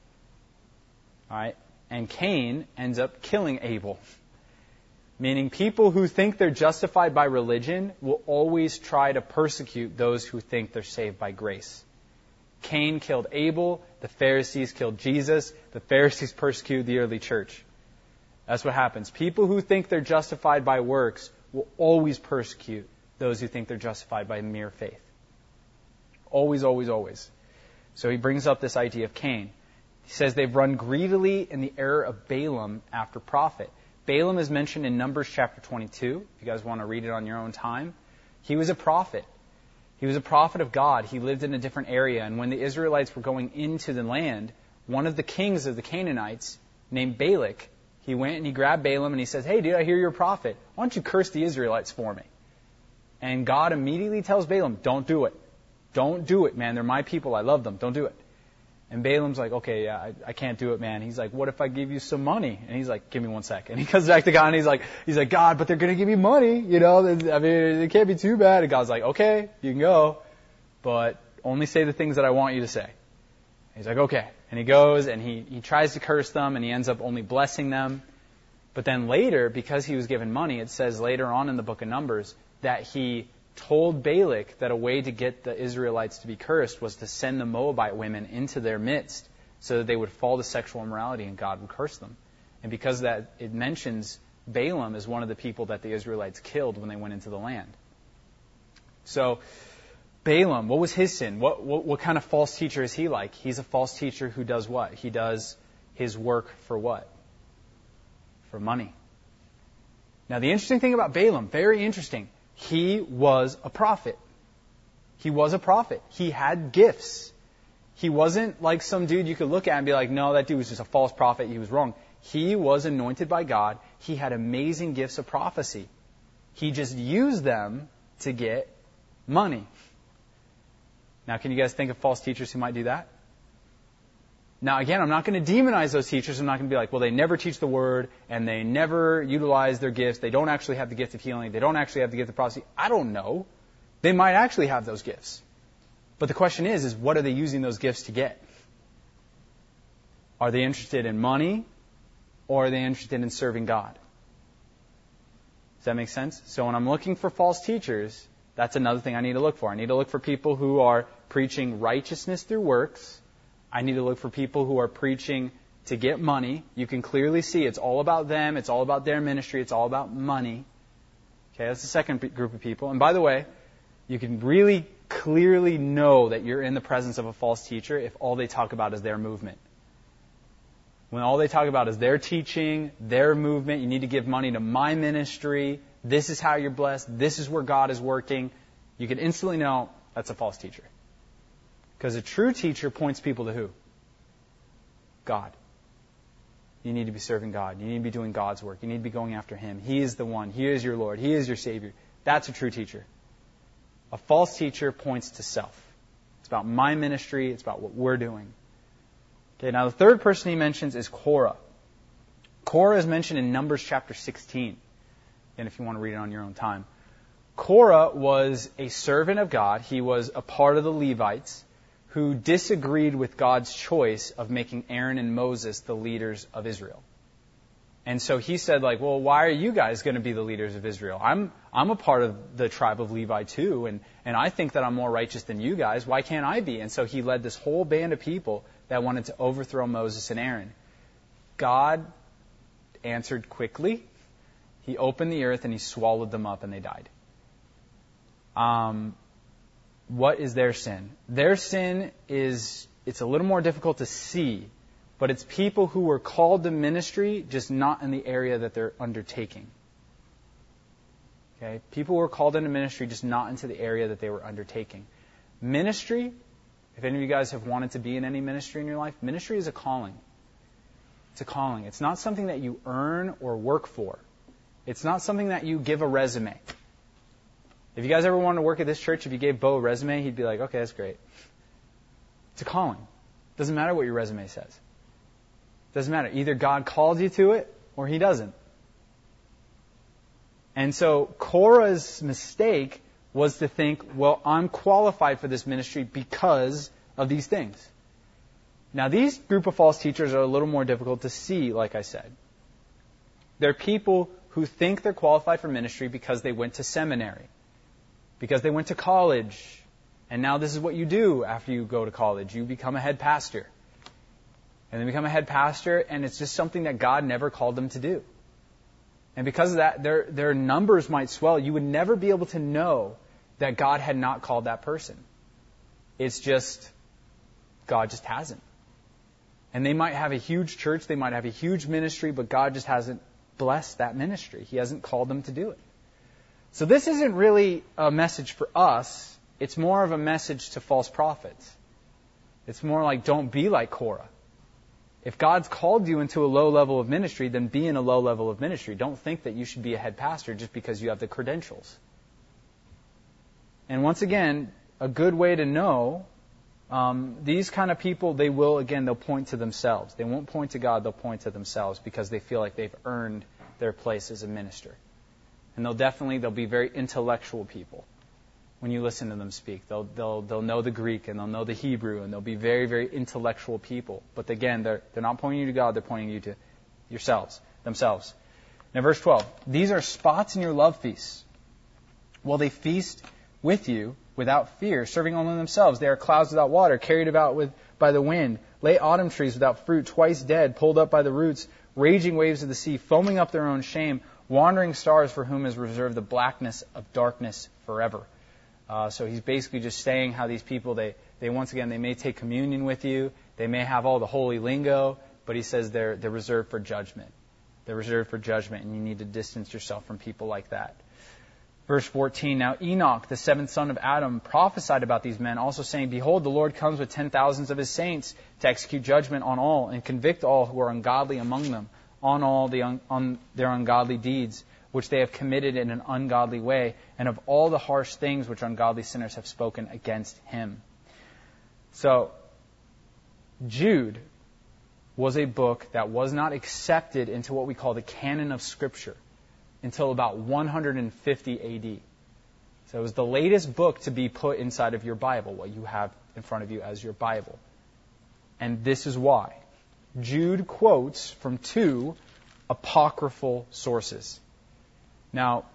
[SPEAKER 2] All right? And Cain ends up killing Abel. Meaning people who think they're justified by religion will always try to persecute those who think they're saved by grace. Cain killed Abel. The Pharisees killed Jesus. The Pharisees persecuted the early church. That's what happens. People who think they're justified by works will always persecute those who think they're justified by mere faith. Always, always, always. So he brings up this idea of Cain. He says they've run greedily in the error of Balaam after profit. Balaam is mentioned in Numbers chapter twenty-two, if you guys want to read it on your own time. He was a prophet. He was a prophet of God. He lived in a different area. And when the Israelites were going into the land, one of the kings of the Canaanites, named Balak, he went and he grabbed Balaam and he says, hey, dude, I hear you're a prophet. Why don't you curse the Israelites for me? And God immediately tells Balaam, don't do it. Don't do it, man. They're my people. I love them. Don't do it. And Balaam's like, okay, yeah, I, I can't do it, man. He's like, what if I give you some money? And he's like, give me one sec. And he comes back to God and he's like, he's like, God, but they're going to give me money. You know, I mean, it can't be too bad. And God's like, okay, you can go, but only say the things that I want you to say. And he's like, okay. And he goes and he, he tries to curse them and he ends up only blessing them. But then later, because he was given money, it says later on in the book of Numbers that he told Balak that a way to get the Israelites to be cursed was to send the Moabite women into their midst so that they would fall to sexual immorality and God would curse them. And because of that, it mentions Balaam as one of the people that the Israelites killed when they went into the land. So, Balaam, what was his sin? What, what, what kind of false teacher is he like? He's a false teacher who does what? He does his work for what? For money. Now, the interesting thing about Balaam, very interesting, he was a prophet. He was a prophet. He had gifts. He wasn't like some dude you could look at and be like, no, that dude was just a false prophet. He was wrong. He was anointed by God. He had amazing gifts of prophecy. He just used them to get money. Now, can you guys think of false teachers who might do that? Now, again, I'm not going to demonize those teachers. I'm not going to be like, well, they never teach the word, and they never utilize their gifts. They don't actually have the gift of healing. They don't actually have the gift of prophecy. I don't know. They might actually have those gifts. But the question is, is what are they using those gifts to get? Are they interested in money, or are they interested in serving God? Does that make sense? So when I'm looking for false teachers, that's another thing I need to look for. I need to look for people who are preaching righteousness through works. I need to look for people who are preaching to get money. You can clearly see it's all about them. It's all about their ministry. It's all about money. Okay, that's the second group of people. And by the way, you can really clearly know that you're in the presence of a false teacher if all they talk about is their movement. When all they talk about is their teaching, their movement, you need to give money to my ministry, this is how you're blessed, this is where God is working, you can instantly know that's a false teacher. Because a true teacher points people to who? God. You need to be serving God. You need to be doing God's work. You need to be going after Him. He is the one. He is your Lord. He is your Savior. That's a true teacher. A false teacher points to self. It's about my ministry. It's about what we're doing. Okay, now the third person he mentions is Korah. Korah is mentioned in Numbers chapter sixteen. And if you want to read it on your own time. Korah was a servant of God. He was a part of the Levites who disagreed with God's choice of making Aaron and Moses the leaders of Israel. And so he said, like, well, why are you guys going to be the leaders of Israel? I'm I'm a part of the tribe of Levi too, and, and I think that I'm more righteous than you guys. Why can't I be? And so he led this whole band of people that wanted to overthrow Moses and Aaron. God answered quickly. He opened the earth and he swallowed them up and they died. Um, what is their sin? Their sin is, it's a little more difficult to see, but it's people who were called to ministry, just not in the area that they're undertaking. Okay? People were called into ministry, just not into the area that they were undertaking. Ministry, if any of you guys have wanted to be in any ministry in your life, ministry is a calling. It's a calling. It's not something that you earn or work for. It's not something that you give a resume. If you guys ever wanted to work at this church, if you gave Bo a resume, he'd be like, okay, that's great. It's a calling. Doesn't matter what your resume says. Doesn't matter. Either God called you to it or he doesn't. And so Korah's mistake was to think, well, I'm qualified for this ministry because of these things. Now, these group of false teachers are a little more difficult to see, like I said. They're people who think they're qualified for ministry because they went to seminary, because they went to college, and now this is what you do after you go to college. You become a head pastor. And they become a head pastor, and it's just something that God never called them to do. And because of that, their, their numbers might swell. You would never be able to know that God had not called that person. It's just, God just hasn't. And they might have a huge church, they might have a huge ministry, but God just hasn't blessed that ministry. He hasn't called them to do it. So this isn't really a message for us. It's more of a message to false prophets. It's more like, don't be like Korah. If God's called you into a low level of ministry, then be in a low level of ministry. Don't think that you should be a head pastor just because you have the credentials. And once again, a good way to know, um, these kind of people, they will, again, they'll point to themselves. They won't point to God, they'll point to themselves because they feel like they've earned their place as a minister. And they'll definitely, they'll be very intellectual people. When you listen to them speak, they'll they'll they'll know the Greek and they'll know the Hebrew and they'll be very very intellectual people. But again, they're they're not pointing you to God; they're pointing you to yourselves, themselves. Now, verse twelve: these are spots in your love feasts. While they feast with you without fear, serving only themselves, they are clouds without water, carried about with by the wind, late autumn trees without fruit, twice dead, pulled up by the roots, raging waves of the sea, foaming up their own shame, wandering stars for whom is reserved the blackness of darkness forever. Uh, so he's basically just saying how these people, they, they once again, they may take communion with you, they may have all the holy lingo, but he says they're they're reserved for judgment. They're reserved for judgment, and you need to distance yourself from people like that. Verse fourteen, now Enoch, the seventh son of Adam, prophesied about these men, also saying, behold, the Lord comes with ten thousands of his saints to execute judgment on all and convict all who are ungodly among them, on all the un- on their ungodly deeds, which they have committed in an ungodly way, and of all the harsh things which ungodly sinners have spoken against him. So, Jude was a book that was not accepted into what we call the canon of Scripture until about one hundred fifty A D. So it was the latest book to be put inside of your Bible, what you have in front of you as your Bible. And this is why. Jude quotes from two apocryphal sources. Now,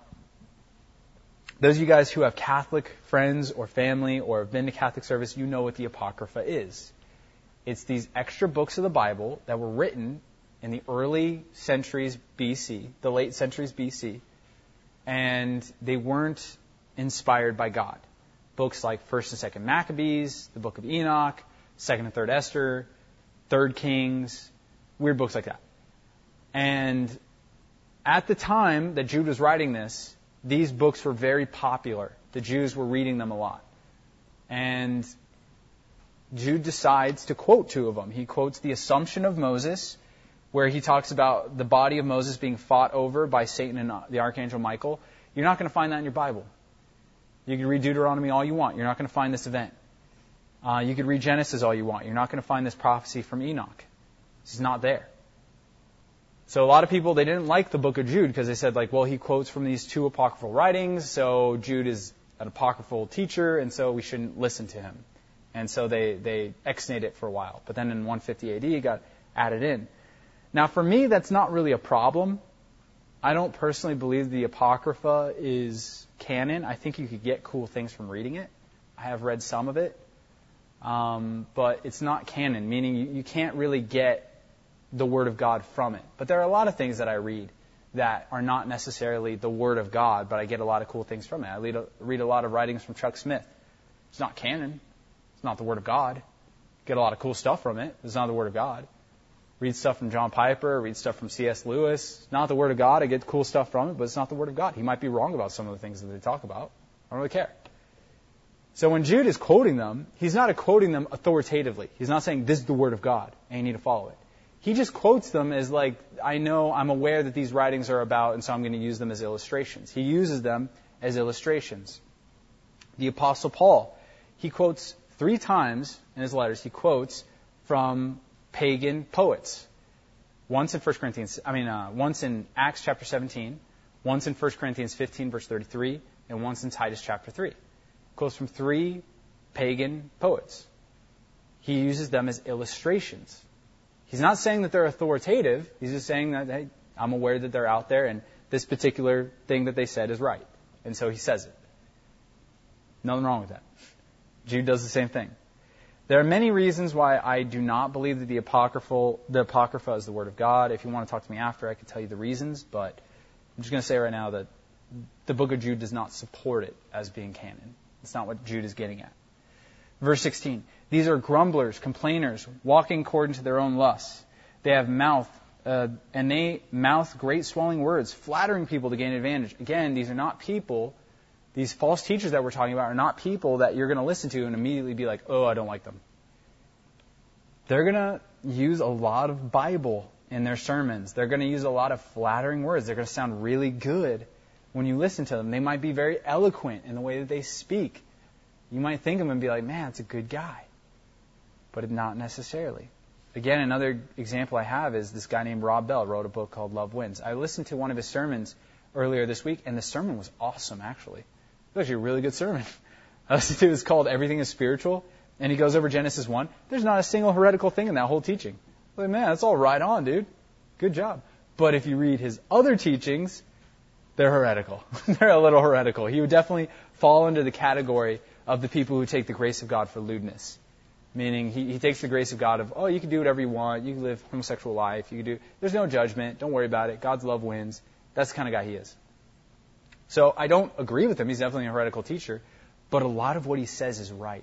[SPEAKER 2] those of you guys who have Catholic friends or family or have been to Catholic service, you know what the Apocrypha is. It's these extra books of the Bible that were written in the early centuries B C, the late centuries B C, and they weren't inspired by God. Books like First and Second Maccabees, the Book of Enoch, Second and Third Esther, Third Kings, weird books like that. And at the time that Jude was writing this, these books were very popular. The Jews were reading them a lot. And Jude decides to quote two of them. He quotes the Assumption of Moses, where he talks about the body of Moses being fought over by Satan and the Archangel Michael. You're not going to find that in your Bible. You can read Deuteronomy all you want. You're not going to find this event. Uh, you could read Genesis all you want. You're not going to find this prophecy from Enoch. This is not there. So a lot of people, they didn't like the book of Jude because they said, like, well, he quotes from these two apocryphal writings, so Jude is an apocryphal teacher, and so we shouldn't listen to him. And so they, they exonate it for a while. But then in one fifty A D, it got added in. Now, for me, that's not really a problem. I don't personally believe the Apocrypha is canon. I think you could get cool things from reading it. I have read some of it. Um, but it's not canon, meaning you, you can't really get the Word of God from it. But there are a lot of things that I read that are not necessarily the Word of God, but I get a lot of cool things from it. I read a, read a lot of writings from Chuck Smith. It's not canon. It's not the Word of God. Get a lot of cool stuff from it. It's not the Word of God. Read stuff from John Piper. Read stuff from C S Lewis. It's not the Word of God. I get cool stuff from it, but it's not the Word of God. He might be wrong about some of the things that they talk about. I don't really care. So when Jude is quoting them, he's not quoting them authoritatively. He's not saying, this is the Word of God, and you need to follow it. He just quotes them as like, I know, I'm aware that these writings are about, and so I'm going to use them as illustrations. He uses them as illustrations. The Apostle Paul, he quotes three times in his letters, he quotes from pagan poets. Once in First Corinthians, I mean, uh, once in Acts chapter seventeen, once in First Corinthians fifteen, verse thirty-three, and once in Titus chapter three. Quotes from three pagan poets. He uses them as illustrations. He's not saying that they're authoritative. He's just saying that, hey, I'm aware that they're out there and this particular thing that they said is right. And so he says it. Nothing wrong with that. Jude does the same thing. There are many reasons why I do not believe that the apocryphal, the Apocrypha is the Word of God. If you want to talk to me after, I can tell you the reasons, but I'm just going to say right now that the book of Jude does not support it as being canon. It's not what Jude is getting at. Verse sixteen. These are grumblers, complainers, walking according to their own lusts. They have mouth, uh, and they mouth great swelling words, flattering people to gain advantage. Again, these are not people, these false teachers that we're talking about are not people that you're going to listen to and immediately be like, oh, I don't like them. They're going to use a lot of Bible in their sermons. They're going to use a lot of flattering words. They're going to sound really good when you listen to them. They might be very eloquent in the way that they speak. You might think of them and be like, man, that's a good guy. But not necessarily. Again, another example I have is this guy named Rob Bell wrote a book called Love Wins. I listened to one of his sermons earlier this week, and the sermon was awesome, actually. It was actually a really good sermon. I listened to it. It's called Everything is Spiritual, and he goes over Genesis one. There's not a single heretical thing in that whole teaching. I'm like, man, that's all right on, dude. Good job. But if you read his other teachings, they're heretical. They're a little heretical. He would definitely fall into the category of the people who take the grace of God for lewdness. Meaning he, he takes the grace of God of, oh, you can do whatever you want. You can live homosexual life. You can do. There's no judgment. Don't worry about it. God's love wins. That's the kind of guy he is. So I don't agree with him. He's definitely a heretical teacher. But a lot of what he says is right.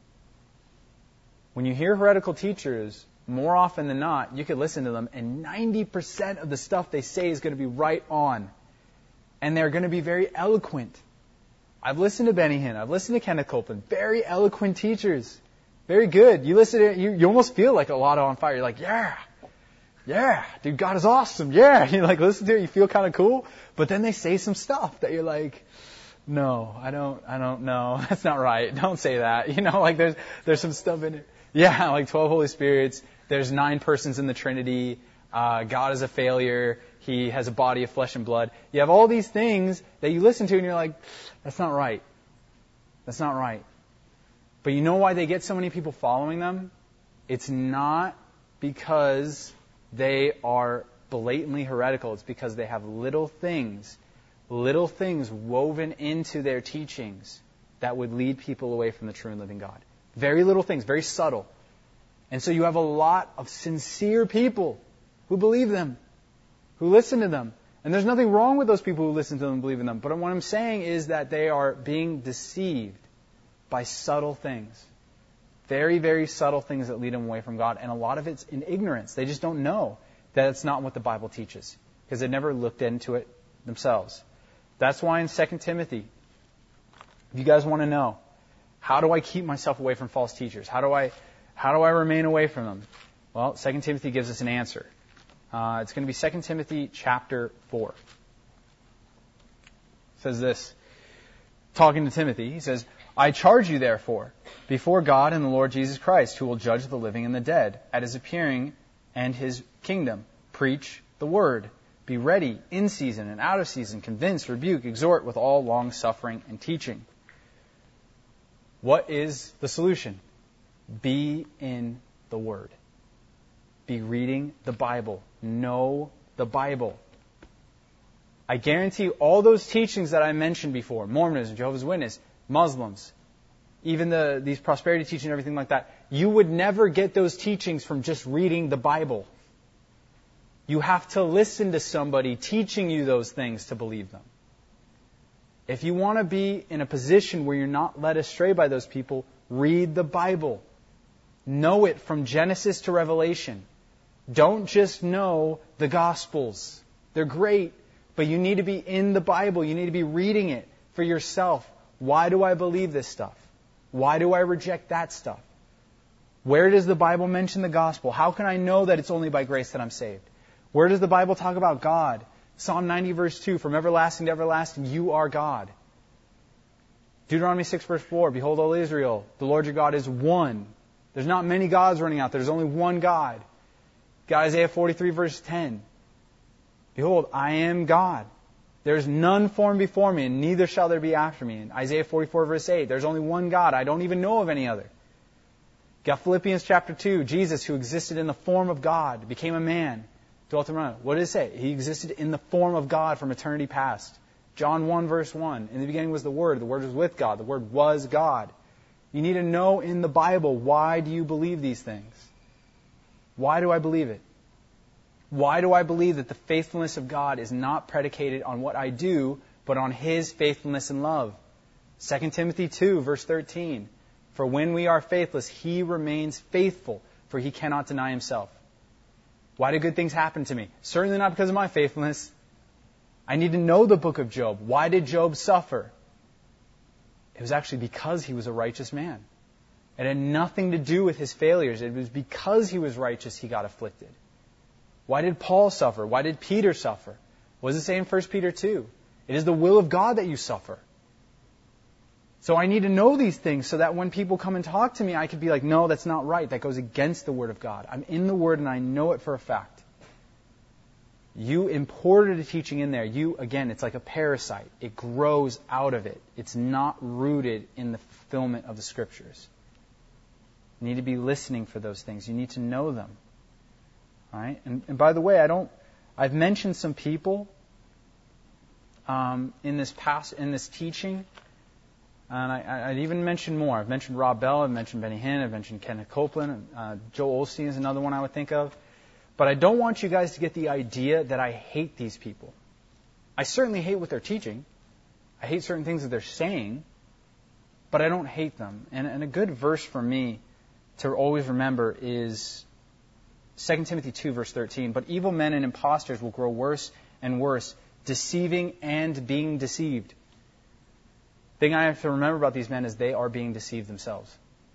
[SPEAKER 2] When you hear heretical teachers, more often than not, you could listen to them, and ninety percent of the stuff they say is going to be right on. And they're going to be very eloquent. I've listened to Benny Hinn. I've listened to Kenneth Copeland. Very eloquent teachers. Very good. You listen to it, you, you almost feel like a lot on fire. You're like, yeah, yeah, dude, God is awesome. Yeah. You like listen to it, you feel kind of cool. But then they say some stuff that you're like, no, I don't, I don't know. That's not right. Don't say that. You know, like there's, there's some stuff in it. Yeah, like twelve Holy Spirits. There's nine persons in the Trinity. Uh, God is a failure. He has a body of flesh and blood. You have all these things that you listen to and you're like, that's not right. That's not right. But you know why they get so many people following them? It's not because they are blatantly heretical. It's because they have little things, little things woven into their teachings that would lead people away from the true and living God. Very little things, very subtle. And so you have a lot of sincere people who believe them, who listen to them. And there's nothing wrong with those people who listen to them and believe in them. But what I'm saying is that they are being deceived by subtle things. Very, very subtle things that lead them away from God. And a lot of it's in ignorance. They just don't know that it's not what the Bible teaches. Because they never looked into it themselves. That's why in Second Timothy, if you guys want to know, how do I keep myself away from false teachers? How do I, how do I remain away from them? Well, Second Timothy gives us an answer. Uh, it's going to be Second Timothy chapter four. It says this, talking to Timothy, he says, I charge you, therefore, before God and the Lord Jesus Christ, who will judge the living and the dead, at his appearing and his kingdom. Preach the word. Be ready in season and out of season. Convince, rebuke, exhort with all long suffering and teaching. What is the solution? Be in the Word. Be reading the Bible. know the Bible. I guarantee you all those teachings that I mentioned before, Mormonism, Jehovah's Witness, Muslims, even the these prosperity teaching and everything like that, you would never get those teachings from just reading the Bible. You have to listen to somebody teaching you those things to believe them. If you want to be in a position where you're not led astray by those people, read the Bible. Know it from Genesis to Revelation. Don't just know the Gospels. They're great, but you need to be in the Bible. You need to be reading it for yourself. Why do I believe this stuff? Why do I reject that stuff? Where does the Bible mention the gospel? How can I know that it's only by grace that I'm saved? Where does the Bible talk about God? Psalm ninety verse two, from everlasting to everlasting, you are God. Deuteronomy six verse four, behold, O Israel, the Lord your God is one. There's not many gods running out there. There's only one God. Got Isaiah forty-three verse ten. Behold, I am God. There's none formed before me, and neither shall there be after me. In Isaiah forty-four verse eight, there's only one God. I don't even know of any other. Got Philippians chapter two, Jesus, who existed in the form of God, became a man, dwelt around. What did it say? He existed in the form of God from eternity past. John one verse one, in the beginning was the Word. The Word was with God. The Word was God. You need to know in the Bible, why do you believe these things? Why do I believe it? Why do I believe that the faithfulness of God is not predicated on what I do, but on His faithfulness and love? Second Timothy two, verse thirteen. For when we are faithless, He remains faithful, for He cannot deny Himself. Why do good things happen to me? Certainly not because of my faithfulness. I need to know the book of Job. Why did Job suffer? It was actually because he was a righteous man. It had nothing to do with his failures. It was because he was righteous he got afflicted. Why did Paul suffer? Why did Peter suffer? What does it say in First Peter two? It is the will of God that you suffer. So I need to know these things so that when people come and talk to me, I could be like, no, that's not right. That goes against the Word of God. I'm in the Word and I know it for a fact. You imported a teaching in there. You, again, it's like a parasite. It grows out of it. It's not rooted in the fulfillment of the Scriptures. You need to be listening for those things. You need to know them. All right? And, and by the way, I don't. I've mentioned some people um, in this past in this teaching, and I, I'd even mentioned more. I've mentioned Rob Bell. I've mentioned Benny Hinn. I've mentioned Kenneth Copeland. Uh, Joel Osteen is another one I would think of. But I don't want you guys to get the idea that I hate these people. I certainly hate what they're teaching. I hate certain things that they're saying, but I don't hate them. And, and a good verse for me to always remember is Second Timothy two, verse thirteen. But evil men and impostors will grow worse and worse, deceiving and being deceived. The thing I have to remember about these men is they are being deceived themselves.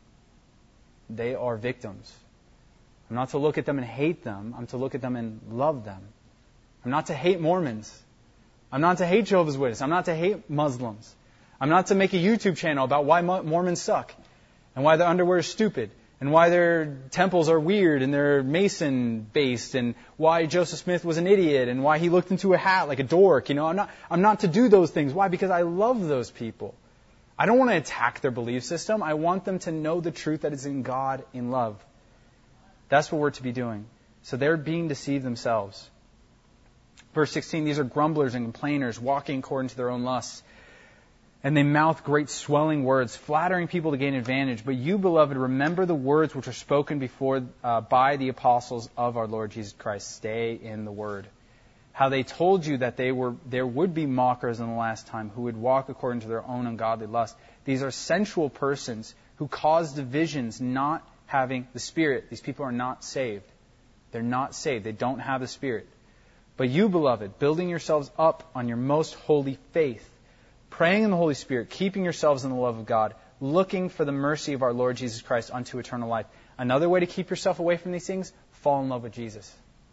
[SPEAKER 2] They are victims. I'm not to look at them and hate them. I'm to look at them and love them. I'm not to hate Mormons. I'm not to hate Jehovah's Witnesses. I'm not to hate Muslims. I'm not to make a YouTube channel about why Mormons suck and why their underwear is stupid and why their temples are weird and they're Mason-based and why Joseph Smith was an idiot and why he looked into a hat like a dork. You know, I'm not, I'm not to do those things. Why? Because I love those people. I don't want to attack their belief system. I want them to know the truth that is in God in love. That's what we're to be doing. So they're being deceived themselves. Verse sixteen, these are grumblers and complainers, walking according to their own lusts. And they mouth great swelling words, flattering people to gain advantage. But you, beloved, remember the words which were spoken before uh, by the apostles of our Lord Jesus Christ. Stay in the Word. How they told you that they were there would be mockers in the last time who would walk according to their own ungodly lust. These are sensual persons who cause divisions, not having the Spirit. These people are not saved. They're not saved. They don't have the Spirit. But you, beloved, building yourselves up on your most holy faith, praying in the Holy Spirit, keeping yourselves in the love of God, looking for the mercy of our Lord Jesus Christ unto eternal life. Another way to keep yourself away from these things, fall in love with Jesus.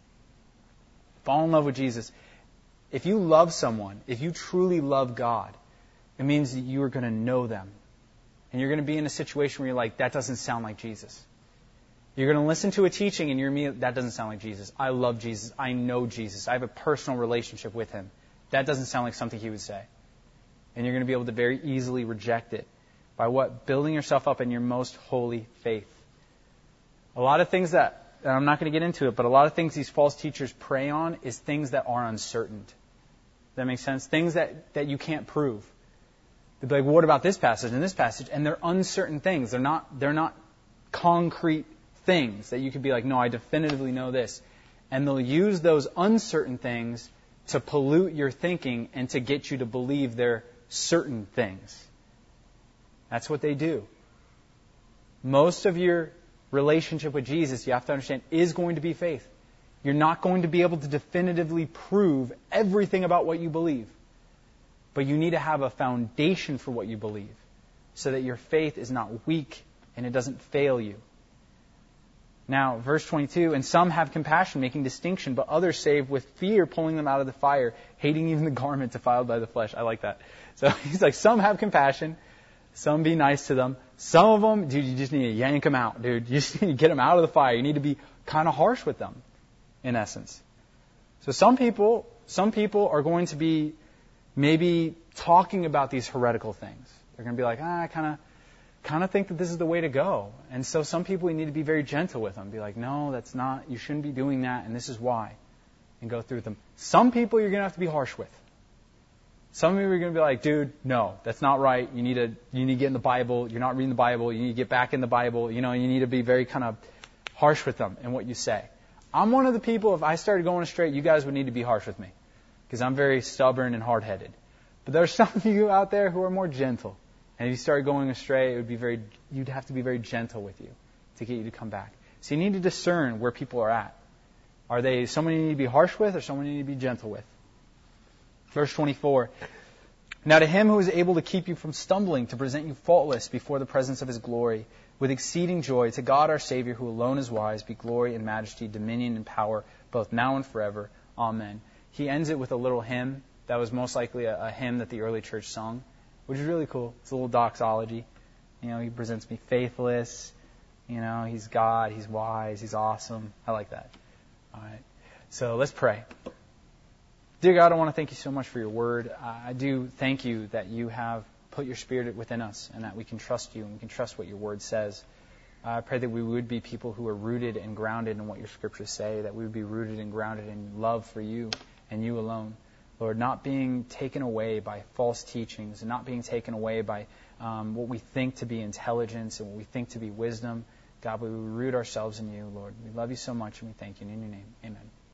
[SPEAKER 2] Fall in love with Jesus. If you love someone, if you truly love God, it means that you are going to know them. And you're going to be in a situation where you're like, that doesn't sound like Jesus. You're going to listen to a teaching and you're immediately, that doesn't sound like Jesus. I love Jesus. I know Jesus. I have a personal relationship with Him. That doesn't sound like something He would say. And you're going to be able to very easily reject it. By what? Building yourself up in your most holy faith. A lot of things that and I'm not going to get into it, but a lot of things these false teachers prey on is things that are uncertain. Does that make sense? Things that, that you can't prove. They'll be like, well, what about this passage and this passage? And they're uncertain things. They're not, they're not concrete things that you could be like, no, I definitively know this. And they'll use those uncertain things to pollute your thinking and to get you to believe they're certain things. That's what they do. Most of your relationship with Jesus, you have to understand, is going to be faith. You're not going to be able to definitively prove everything about what you believe. But you need to have a foundation for what you believe so that your faith is not weak and it doesn't fail you. Now, verse twenty-two, and some have compassion, making distinction, but others save with fear, pulling them out of the fire, hating even the garment defiled by the flesh. I like that. So he's like, some have compassion, some be nice to them. Some of them, dude, you just need to yank them out, dude. You just need to get them out of the fire. You need to be kind of harsh with them, in essence. So some people, some people are going to be maybe talking about these heretical things. They're going to be like, ah, I kind of kind of think that this is the way to go. And so some people, you need to be very gentle with them. Be like, no, that's not, you shouldn't be doing that, and this is why. And go through them. Some people you're going to have to be harsh with. Some of you are going to be like, dude, no, that's not right. You need to, you need to get in the Bible. You're not reading the Bible. You need to get back in the Bible. You know, you need to be very kind of harsh with them in what you say. I'm one of the people, if I started going astray, you guys would need to be harsh with me. Because I'm very stubborn and hard-headed. But there are some of you out there who are more gentle. And if you start going astray, it would be very, you'd have to be very gentle with you to get you to come back. So you need to discern where people are at. Are they someone you need to be harsh with or someone you need to be gentle with? Verse twenty-four. Now to him who is able to keep you from stumbling, to present you faultless before the presence of his glory, with exceeding joy, to God our Savior, who alone is wise, be glory and majesty, dominion and power, both now and forever. Amen. He ends it with a little hymn that was most likely a, a hymn that the early church sung, which is really cool. It's a little doxology. You know, he presents me faithless. You know, he's God, he's wise, he's awesome. I like that. All right. So let's pray. Dear God, I want to thank you so much for your word. I do thank you that you have put your Spirit within us and that we can trust you and we can trust what your word says. I pray that we would be people who are rooted and grounded in what your scriptures say, that we would be rooted and grounded in love for you and you alone. Lord, not being taken away by false teachings and not being taken away by um, what we think to be intelligence and what we think to be wisdom. God, we root ourselves in you, Lord. We love you so much and we thank you in your name. Amen.